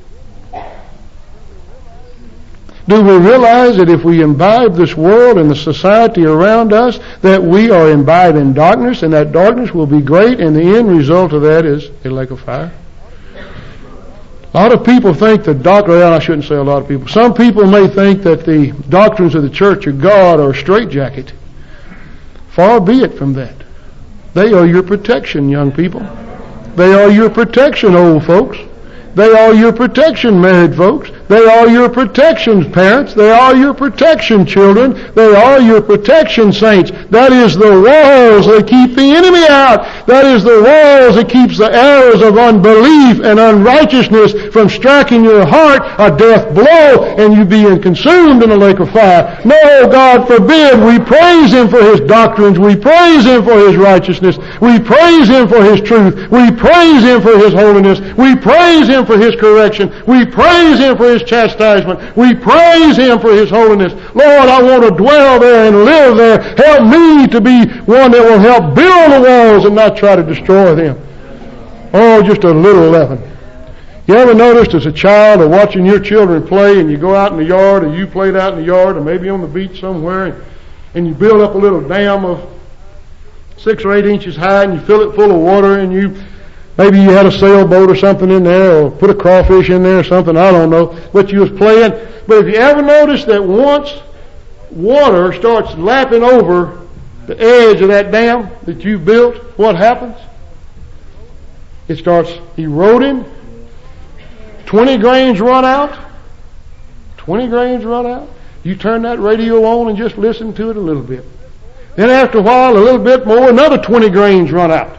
Do we realize that if we imbibe this world and the society around us, that we are imbibed in darkness, and that darkness will be great, and the end result of that is a lake of fire? A lot of people think the doctrine, well, I shouldn't say a lot of people. Some people may think that the doctrines of the Church of God are a straitjacket. Far be it from that. They are your protection, young people. They are your protection, old folks. They are your protection, married folks. They are your protection, parents. They are your protection, children. They are your protection, saints. That is the walls that keep the enemy out. That is the walls that keeps the arrows of unbelief and unrighteousness from striking your heart, a death blow, and you being consumed in a lake of fire. No, God forbid. We praise Him for His doctrines. We praise Him for His righteousness. We praise Him for His truth. We praise Him for His holiness. We praise Him for His correction. We praise Him for His chastisement. We praise Him for His holiness. Lord, I want to dwell there and live there. Help me to be one that will help build the walls and not try to destroy them. Oh, just a little leaven. You ever noticed as a child or watching your children play, and you go out in the yard, or you played out in the yard, or maybe on the beach somewhere, and you build up a little dam of 6 or 8 inches high, and you fill it full of water, and maybe you had a sailboat or something in there, or put a crawfish in there or something, I don't know. But you was playing. But if you ever notice that once water starts lapping over the edge of that dam that you built, what happens? It starts eroding. 20 grains run out. 20 grains run out. You turn that radio on and just listen to it a little bit. Then after a while, a little bit more, another 20 grains run out.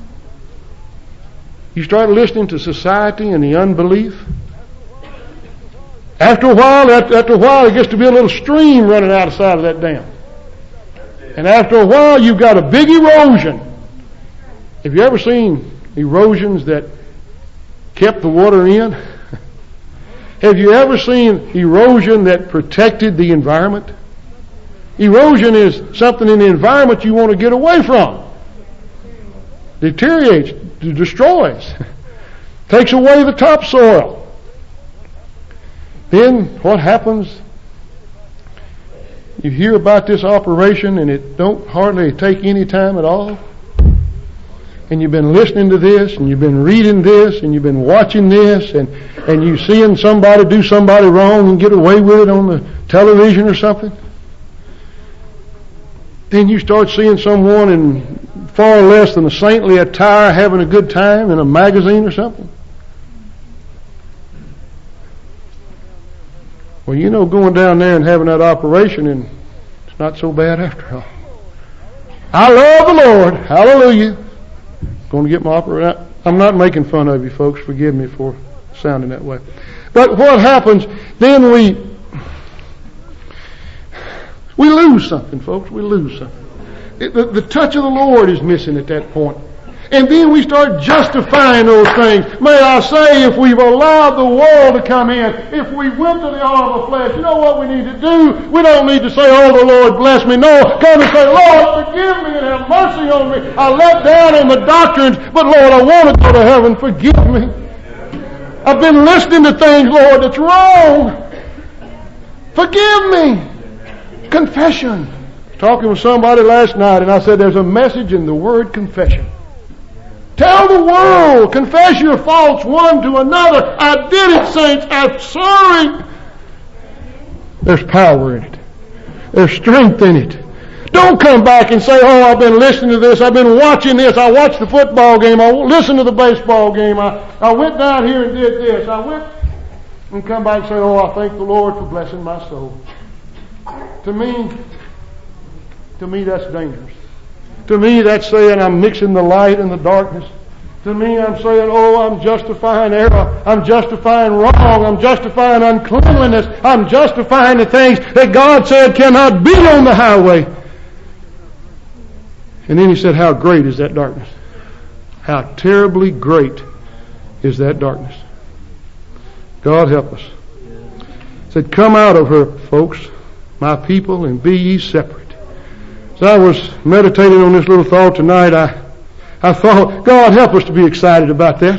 You start listening to society and the unbelief. After a while, it gets to be a little stream running out of the side of that dam. And after a while, you've got a big erosion. Have you ever seen erosions that kept the water in? Have you ever seen erosion that protected the environment? Erosion is something in the environment you want to get away from. Deteriorates, destroys, takes away the topsoil. Then what happens? You hear about this operation and it don't hardly take any time at all. And you've been listening to this, and you've been reading this, and you've been watching this, and you seeing somebody do somebody wrong and get away with it on the television or something. Then you start seeing someone in far less than a saintly attire having a good time in a magazine or something. Well, you know, going down there and having that operation, and it's not so bad after all. I love the Lord. Hallelujah. Going to get my operation. I'm not making fun of you folks. Forgive me for sounding that way. But what happens, then we lose something, folks. We lose something. The touch of the Lord is missing at that point. And then we start justifying those things. May I say, if we've allowed the world to come in, if we went to the altar of flesh, you know what we need to do? We don't need to say, oh, the Lord bless me. No, come and say, Lord, forgive me and have mercy on me. I let down on the doctrines, but Lord, I want to go to heaven. Forgive me. I've been listening to things, Lord, that's wrong. Forgive me. Confession. I was talking with somebody last night, and I said, there's a message in the word confession. Tell the world, confess your faults one to another. I did it, saints. I'm sorry. There's power in it. There's strength in it. Don't come back and say, oh, I've been listening to this. I've been watching this. I watched the football game. I listened to the baseball game. I went down here and did this. and come back and say, oh, I thank the Lord for blessing my soul. To me, that's dangerous. To me, that's saying I'm mixing the light and the darkness. To me, I'm saying, oh, I'm justifying error. I'm justifying wrong. I'm justifying uncleanliness. I'm justifying the things that God said cannot be on the highway. And then he said, how great is that darkness? How terribly great is that darkness? God help us. He said, come out of her, folks, my people, and be ye separate. So I was meditating on this little thought tonight. I thought, God help us to be excited about that.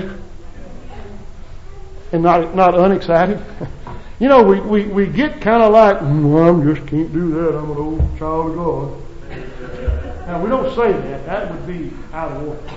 And not unexcited. You know, we get kind of like, well, I just can't do that. I'm an old child of God. Now, we don't say that. That would be out of order.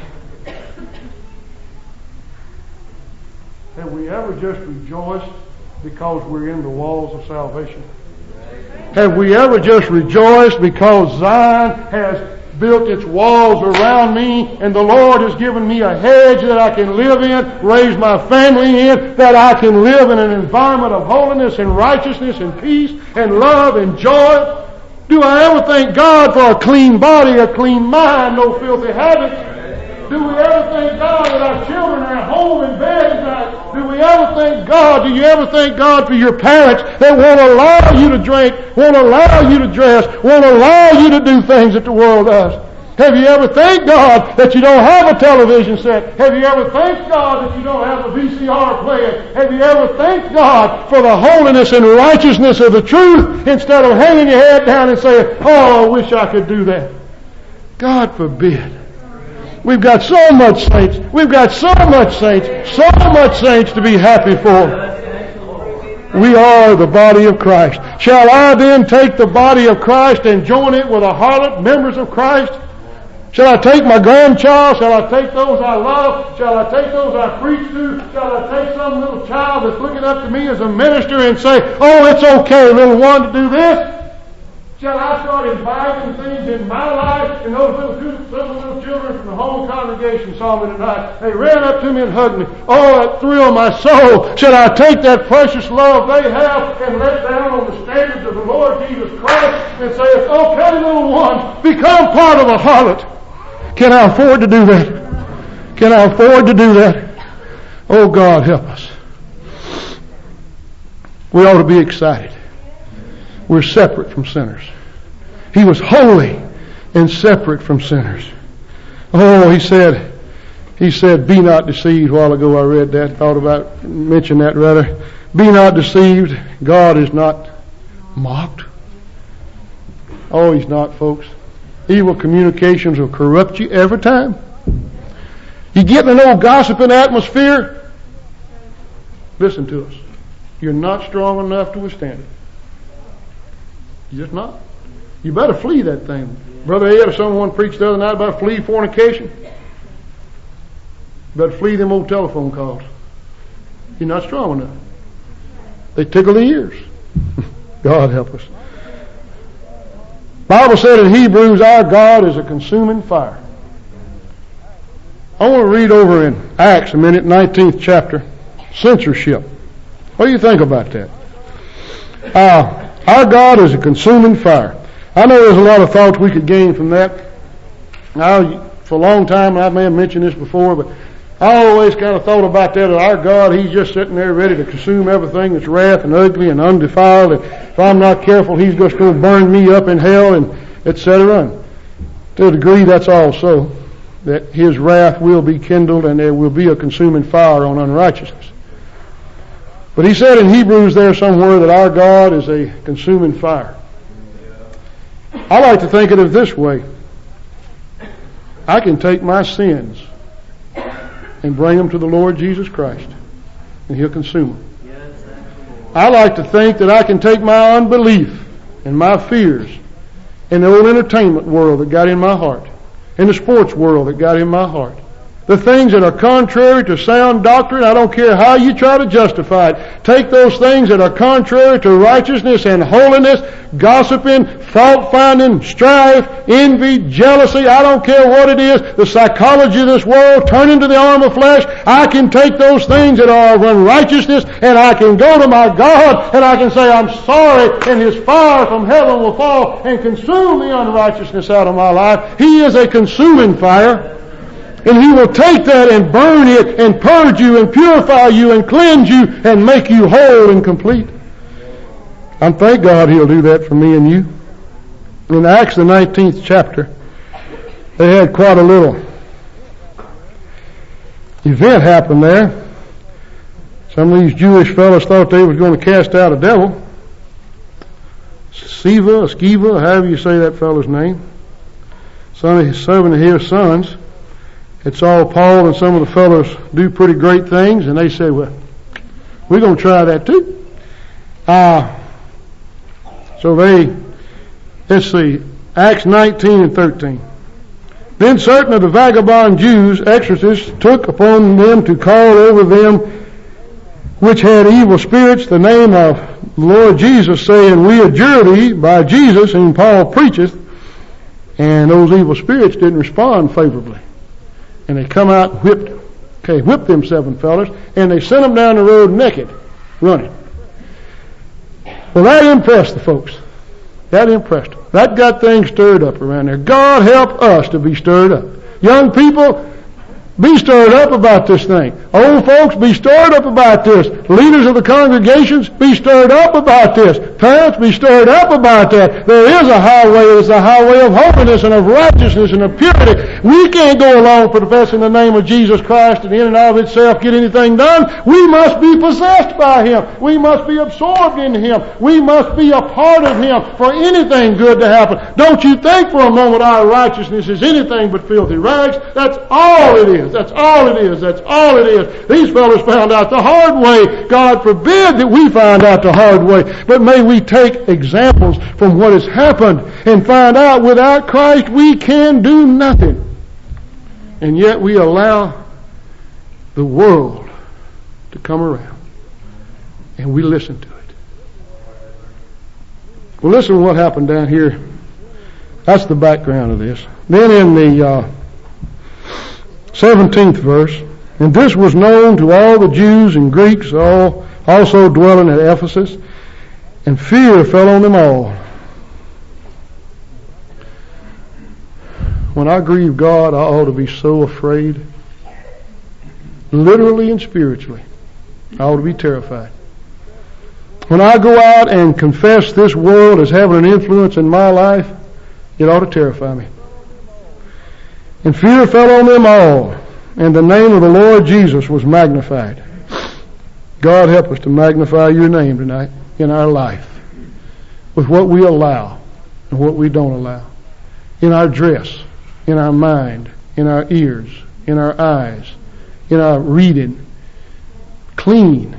Have we ever just rejoiced because we're in the walls of salvation? Have we ever just rejoiced because Zion has built its walls around me and the Lord has given me a hedge that I can live in, raise my family in, that I can live in an environment of holiness and righteousness and peace and love and joy? Do I ever thank God for a clean body, a clean mind, no filthy habits? Do we ever thank God that our children are at home in bed at night? Do you ever thank God for your parents that won't allow you to drink, won't allow you to dress, won't allow you to do things that the world does? Have you ever thanked God that you don't have a television set? Have you ever thanked God that you don't have a VCR player? Have you ever thanked God for the holiness and righteousness of the truth instead of hanging your head down and saying, oh, I wish I could do that? God forbid. We've got so much saints. We've got so much saints to be happy for. We are the body of Christ. Shall I then take the body of Christ and join it with a harlot, members of Christ? Shall I take my grandchild? Shall I take those I love? Shall I take those I preach to? Shall I take some little child that's looking up to me as a minister and say, oh, it's okay, little one, to do this? Shall I start inviting things in my life? And those little children from the home congregation saw me tonight. They ran up to me and hugged me. Oh, that thrilled my soul. Shall I take that precious love they have and let it down on the standards of the Lord Jesus Christ and say, it's okay, little one, become part of a harlot? Can I afford to do that? Can I afford to do that? Oh, God, help us. We ought to be excited. We're separate from sinners. He was holy and separate from sinners. Oh, he said, be not deceived. A while ago I read that, mentioned that rather. Be not deceived. God is not mocked. Oh, he's not, folks. Evil communications will corrupt you every time. You get in an old gossiping atmosphere, listen to us. You're not strong enough to withstand it. You're just not. You better flee that thing. Brother Ed or someone preached the other night about flee fornication. You better flee them old telephone calls. You're not strong enough. They tickle the ears. God help us. Bible said in Hebrews, our God is a consuming fire. I want to read over in Acts a minute, 19th chapter, censorship. What do you think about that? Our God is a consuming fire. I know there's a lot of thoughts we could gain from that. Now, for a long time, and I may have mentioned this before, but I always kind of thought about that our God, he's just sitting there ready to consume everything that's wrath and ugly and undefiled. And if I'm not careful, he's just going to burn me up in hell, and etc. And to a degree, that's also that his wrath will be kindled and there will be a consuming fire on unrighteousness. But he said in Hebrews there somewhere that our God is a consuming fire. I like to think of it this way. I can take my sins and bring them to the Lord Jesus Christ, and he'll consume them. I like to think that I can take my unbelief and my fears and the old entertainment world that got in my heart, and the sports world that got in my heart, the things that are contrary to sound doctrine. I don't care how you try to justify it. Take those things that are contrary to righteousness and holiness, gossiping, fault-finding, strife, envy, jealousy. I don't care what it is. The psychology of this world, turning to the arm of flesh. I can take those things that are of unrighteousness and I can go to my God and I can say, I'm sorry, and His fire from heaven will fall and consume the unrighteousness out of my life. He is a consuming fire. And He will take that and burn it and purge you and purify you and cleanse you and make you whole and complete. I thank God He'll do that for me and you. In Acts the 19th chapter, they had quite a little event happen there. Some of these Jewish fellows thought they was going to cast out a devil. Sceva, however you say that fellow's name. Seven of his sons had saw Paul and some of the fellows do pretty great things, and they said, well, we're going to try that too. So let's see, Acts 19 and 13. Then certain of the vagabond Jews, exorcists, took upon them to call over them which had evil spirits the name of the Lord Jesus, saying, we adjure thee by Jesus whom Paul preacheth. And those evil spirits didn't respond favorably. And they come out and whipped them 7 fellas, and they sent them down the road naked, running. Well, that impressed the folks. That impressed them. That got things stirred up around there. God help us to be stirred up. Young people, be stirred up about this thing. Old folks, be stirred up about this. Leaders of the congregations, be stirred up about this. Parents, be stirred up about that. There is a highway. It's a highway of holiness and of righteousness and of purity. We can't go along professing the name of Jesus Christ and in and of itself get anything done. We must be possessed by Him. We must be absorbed in Him. We must be a part of Him for anything good to happen. Don't you think for a moment our righteousness is anything but filthy rags. That's all it is. That's all it is. That's all it is. These fellows found out the hard way. God forbid that we find out the hard way. But may we take examples from what has happened and find out without Christ we can do nothing. And yet we allow the world to come around. And we listen to it. Well, listen to what happened down here. That's the background of this. Then in the 17th verse, and this was known to all the Jews and Greeks also dwelling at Ephesus, and fear fell on them all. When I grieve God, I ought to be so afraid, literally and spiritually. I ought to be terrified. When I go out and confess this world as having an influence in my life, it ought to terrify me. And fear fell on them all, and the name of the Lord Jesus was magnified. God help us to magnify your name tonight in our life with what we allow and what we don't allow. In our dress, in our mind, in our ears, in our eyes, in our reading. Clean,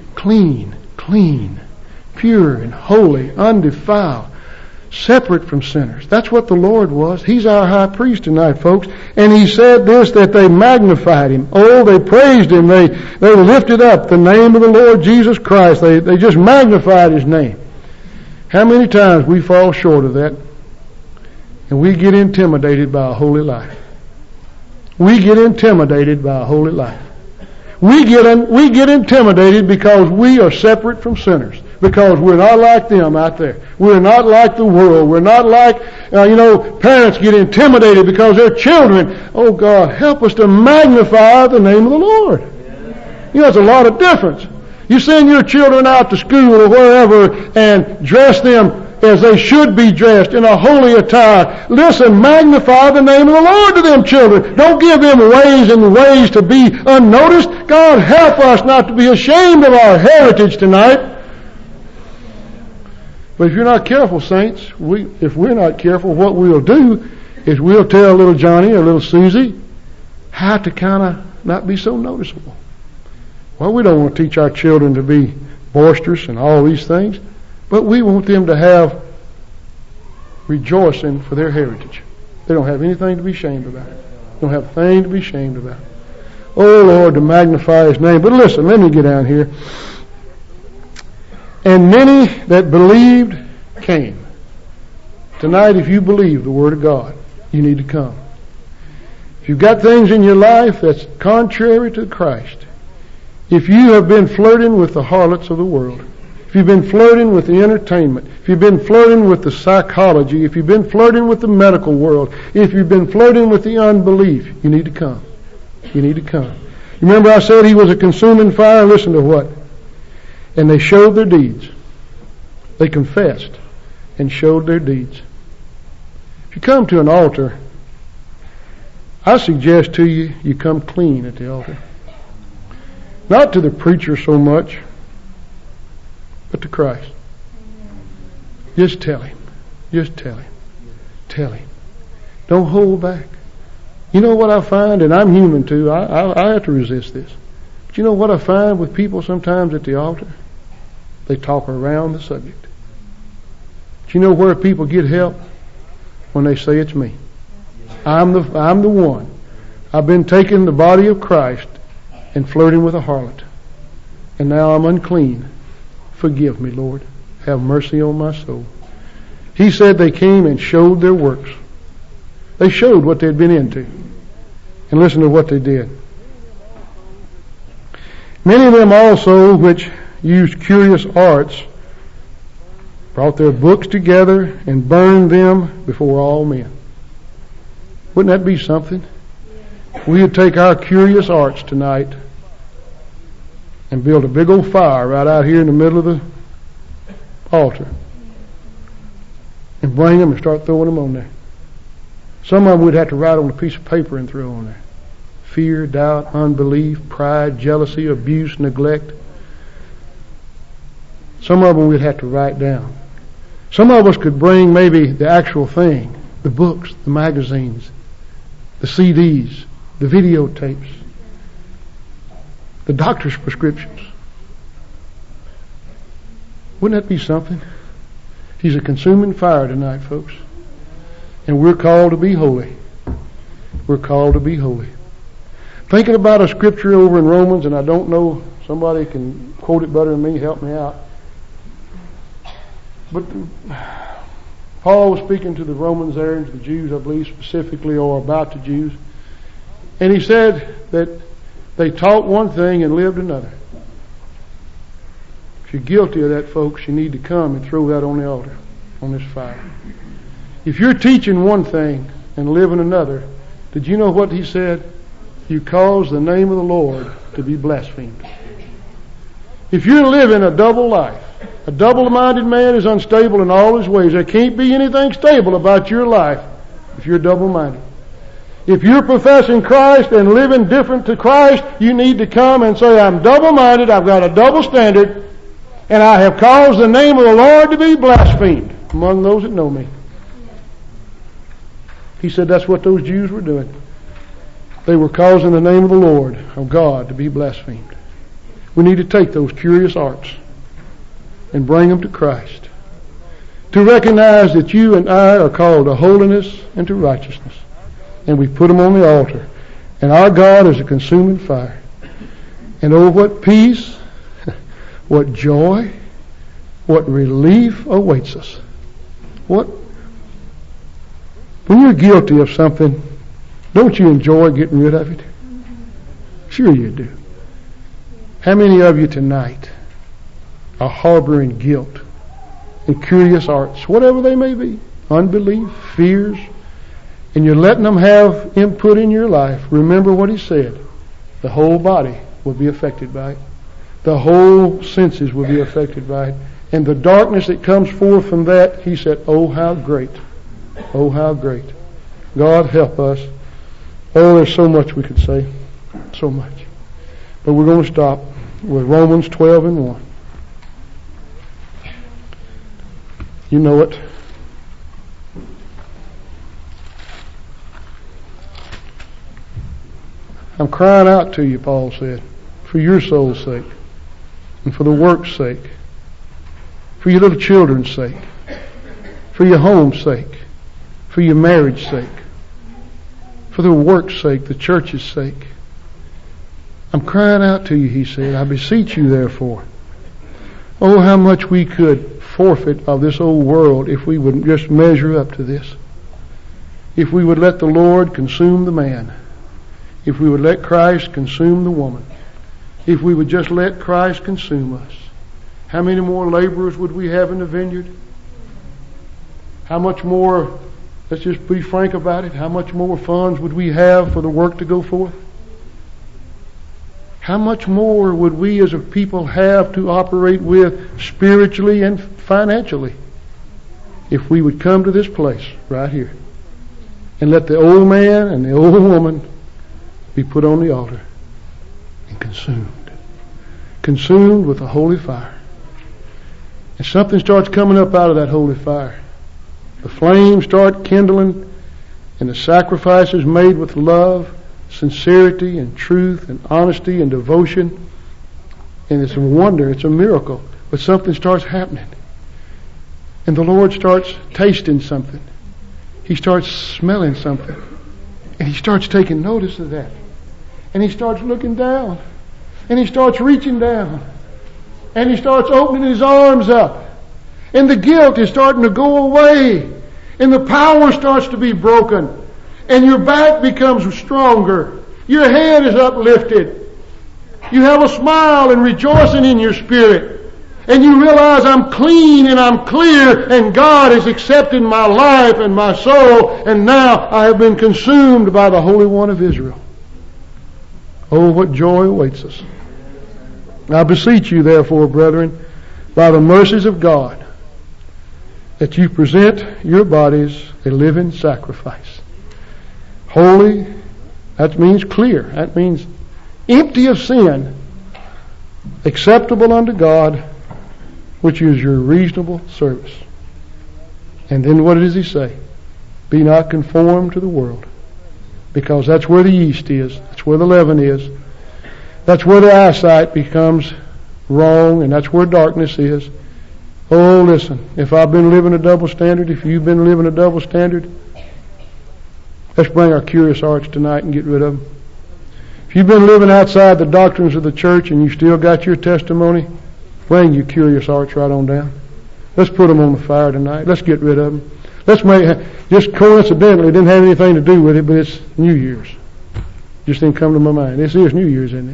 pure and holy, undefiled, separate from sinners. That's what the Lord was. He's our high priest tonight, folks. And He said this, that they magnified Him. Oh, they praised Him. They lifted up the name of the Lord Jesus Christ. They just magnified His name. How many times we fall short of that and we get intimidated by a holy life. We get intimidated by a holy life. We get intimidated because we are separate from sinners. Because we're not like them out there. We're not like the world. We're not like, parents get intimidated because their children, oh God, help us to magnify the name of the Lord. There's a lot of difference. You send your children out to school or wherever and dress them as they should be dressed in a holy attire. Listen, magnify the name of the Lord to them children. Don't give them ways to be unnoticed. God help us not to be ashamed of our heritage tonight. But if you're not careful, saints, if we're not careful, what we'll do is we'll tell little Johnny or little Susie how to kind of not be so noticeable. Well, we don't want to teach our children to be boisterous and all these things, but we want them to have rejoicing for their heritage. They don't have anything to be ashamed about. They don't have a thing to be ashamed about. Oh, Lord, to magnify His name. But listen, let me get down here. And many that believed came. Tonight, if you believe the Word of God, you need to come. If you've got things in your life that's contrary to Christ, if you have been flirting with the harlots of the world, if you've been flirting with the entertainment, if you've been flirting with the psychology, if you've been flirting with the medical world, if you've been flirting with the unbelief, you need to come. You need to come. You remember I said He was a consuming fire? Listen to what? And they showed their deeds. They confessed and showed their deeds. If you come to an altar, I suggest to you, you come clean at the altar. Not to the preacher so much, but to Christ. Just tell Him. Just tell Him. Tell Him. Don't hold back. You know what I find, and I'm human too, I have to resist this. But you know what I find with people sometimes at the altar? They talk around the subject. But you know where people get help? When they say it's me. I'm the one. I've been taking the body of Christ and flirting with a harlot. And now I'm unclean. Forgive me, Lord. Have mercy on my soul. He said they came and showed their works. They showed what they'd been into. And listen to what they did. Many of them also, which used curious arts, brought their books together and burned them before all men. Wouldn't that be something? We would take our curious arts tonight and build a big old fire right out here in the middle of the altar and bring them and start throwing them on there. Some of them we'd have to write on a piece of paper and throw on there. Fear, doubt, unbelief, pride, jealousy, abuse, neglect. Some of them we'd have to write down. Some of us could bring maybe the actual thing, the books, the magazines, the CDs, the videotapes, the doctor's prescriptions. Wouldn't that be something? He's a consuming fire tonight, folks. And we're called to be holy. We're called to be holy. Thinking about a scripture over in Romans, and I don't know, somebody can quote it better than me, help me out. But Paul was speaking to the Romans there, and to the Jews, I believe, specifically, or about the Jews. And he said that they taught one thing and lived another. If you're guilty of that, folks, you need to come and throw that on the altar, on this fire. If you're teaching one thing and living another, did you know what he said? You cause the name of the Lord to be blasphemed. If you're living a double life, a double-minded man is unstable in all his ways. There can't be anything stable about your life if you're double-minded. If you're professing Christ and living different to Christ, you need to come and say, I'm double-minded, I've got a double standard, and I have caused the name of the Lord to be blasphemed among those that know me. He said that's what those Jews were doing. They were causing the name of the Lord, of God, to be blasphemed. We need to take those curious arts and bring them to Christ. To recognize that you and I are called to holiness and to righteousness. And we put them on the altar. And our God is a consuming fire. And oh, what peace, what joy, what relief awaits us. When you're guilty of something, don't you enjoy getting rid of it? Sure you do. How many of you tonight are harboring guilt and curious arts, whatever they may be, unbelief, fears, and you're letting them have input in your life? Remember what he said. The whole body will be affected by it. The whole senses will be affected by it. And the darkness that comes forth from that, he said, oh, how great. Oh, how great. God help us. Oh, there's so much we could say. So much. But we're going to stop with Romans 12:1. You know it. I'm crying out to you, Paul said, for your soul's sake, and for the work's sake, for your little children's sake, for your home's sake, for your marriage's sake, for the work's sake, the church's sake. I'm crying out to you, he said. I beseech you, therefore. Oh, how much we could forfeit of this old world if we would just measure up to this. If we would let the Lord consume the man. If we would let Christ consume the woman. If we would just let Christ consume us. How many more laborers would we have in the vineyard? How much more, let's just be frank about it, how much more funds would we have for the work to go forth? How much more would we as a people have to operate with spiritually and financially if we would come to this place right here and let the old man and the old woman be put on the altar and consumed with a holy fire. And something starts coming up out of that holy fire. The flames start kindling, and the sacrifices made with love, sincerity and truth and honesty and devotion. And it's a wonder, it's a miracle. But something starts happening. And the Lord starts tasting something. He starts smelling something. And he starts taking notice of that. And he starts looking down. And he starts reaching down. And he starts opening his arms up. And the guilt is starting to go away. And the power starts to be broken. And your back becomes stronger. Your head is uplifted. You have a smile and rejoicing in your spirit. And you realize I'm clean and I'm clear and God has accepted my life and my soul and now I have been consumed by the Holy One of Israel. Oh, what joy awaits us. I beseech you, therefore, brethren, by the mercies of God, that you present your bodies a living sacrifice. Holy, that means clear. That means empty of sin, acceptable unto God, which is your reasonable service. And then what does he say? Be not conformed to the world. Because that's where the yeast is. That's where the leaven is. That's where the eyesight becomes wrong, and that's where darkness is. Oh, listen, if I've been living a double standard, if you've been living a double standard, let's bring our curious arts tonight and get rid of them. If you've been living outside the doctrines of the church and you still got your testimony, bring your curious arts right on down. Let's put them on the fire tonight. Let's get rid of them. Let's make, just coincidentally, it didn't have anything to do with it, but it's New Year's. Just didn't come to my mind. This is New Year's, isn't it?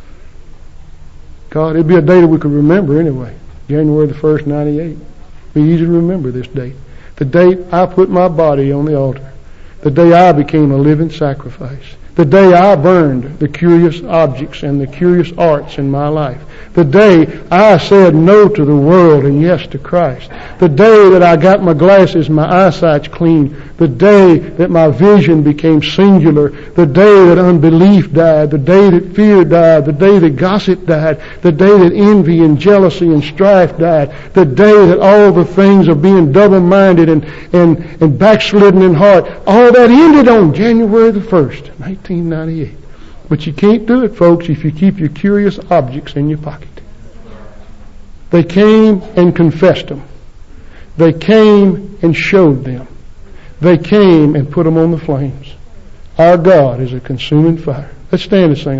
God, it'd be a day that we could remember anyway. January the 1st, 98. Be easy to remember this date. The date I put my body on the altar. The day I became a living sacrifice. The day I burned the curious objects and the curious arts in my life. The day I said no to the world and yes to Christ. The day that I got my glasses, my eyesight's clean. The day that my vision became singular. The day that unbelief died. The day that fear died. The day that gossip died. The day that envy and jealousy and strife died. The day that all the things of being double-minded and backslidden in heart, all that ended on January the 1st, 1998. But you can't do it, folks, if you keep your curious objects in your pocket. They came and confessed them. They came and showed them. They came and put them on the flames. Our God is a consuming fire. Let's stand and sing.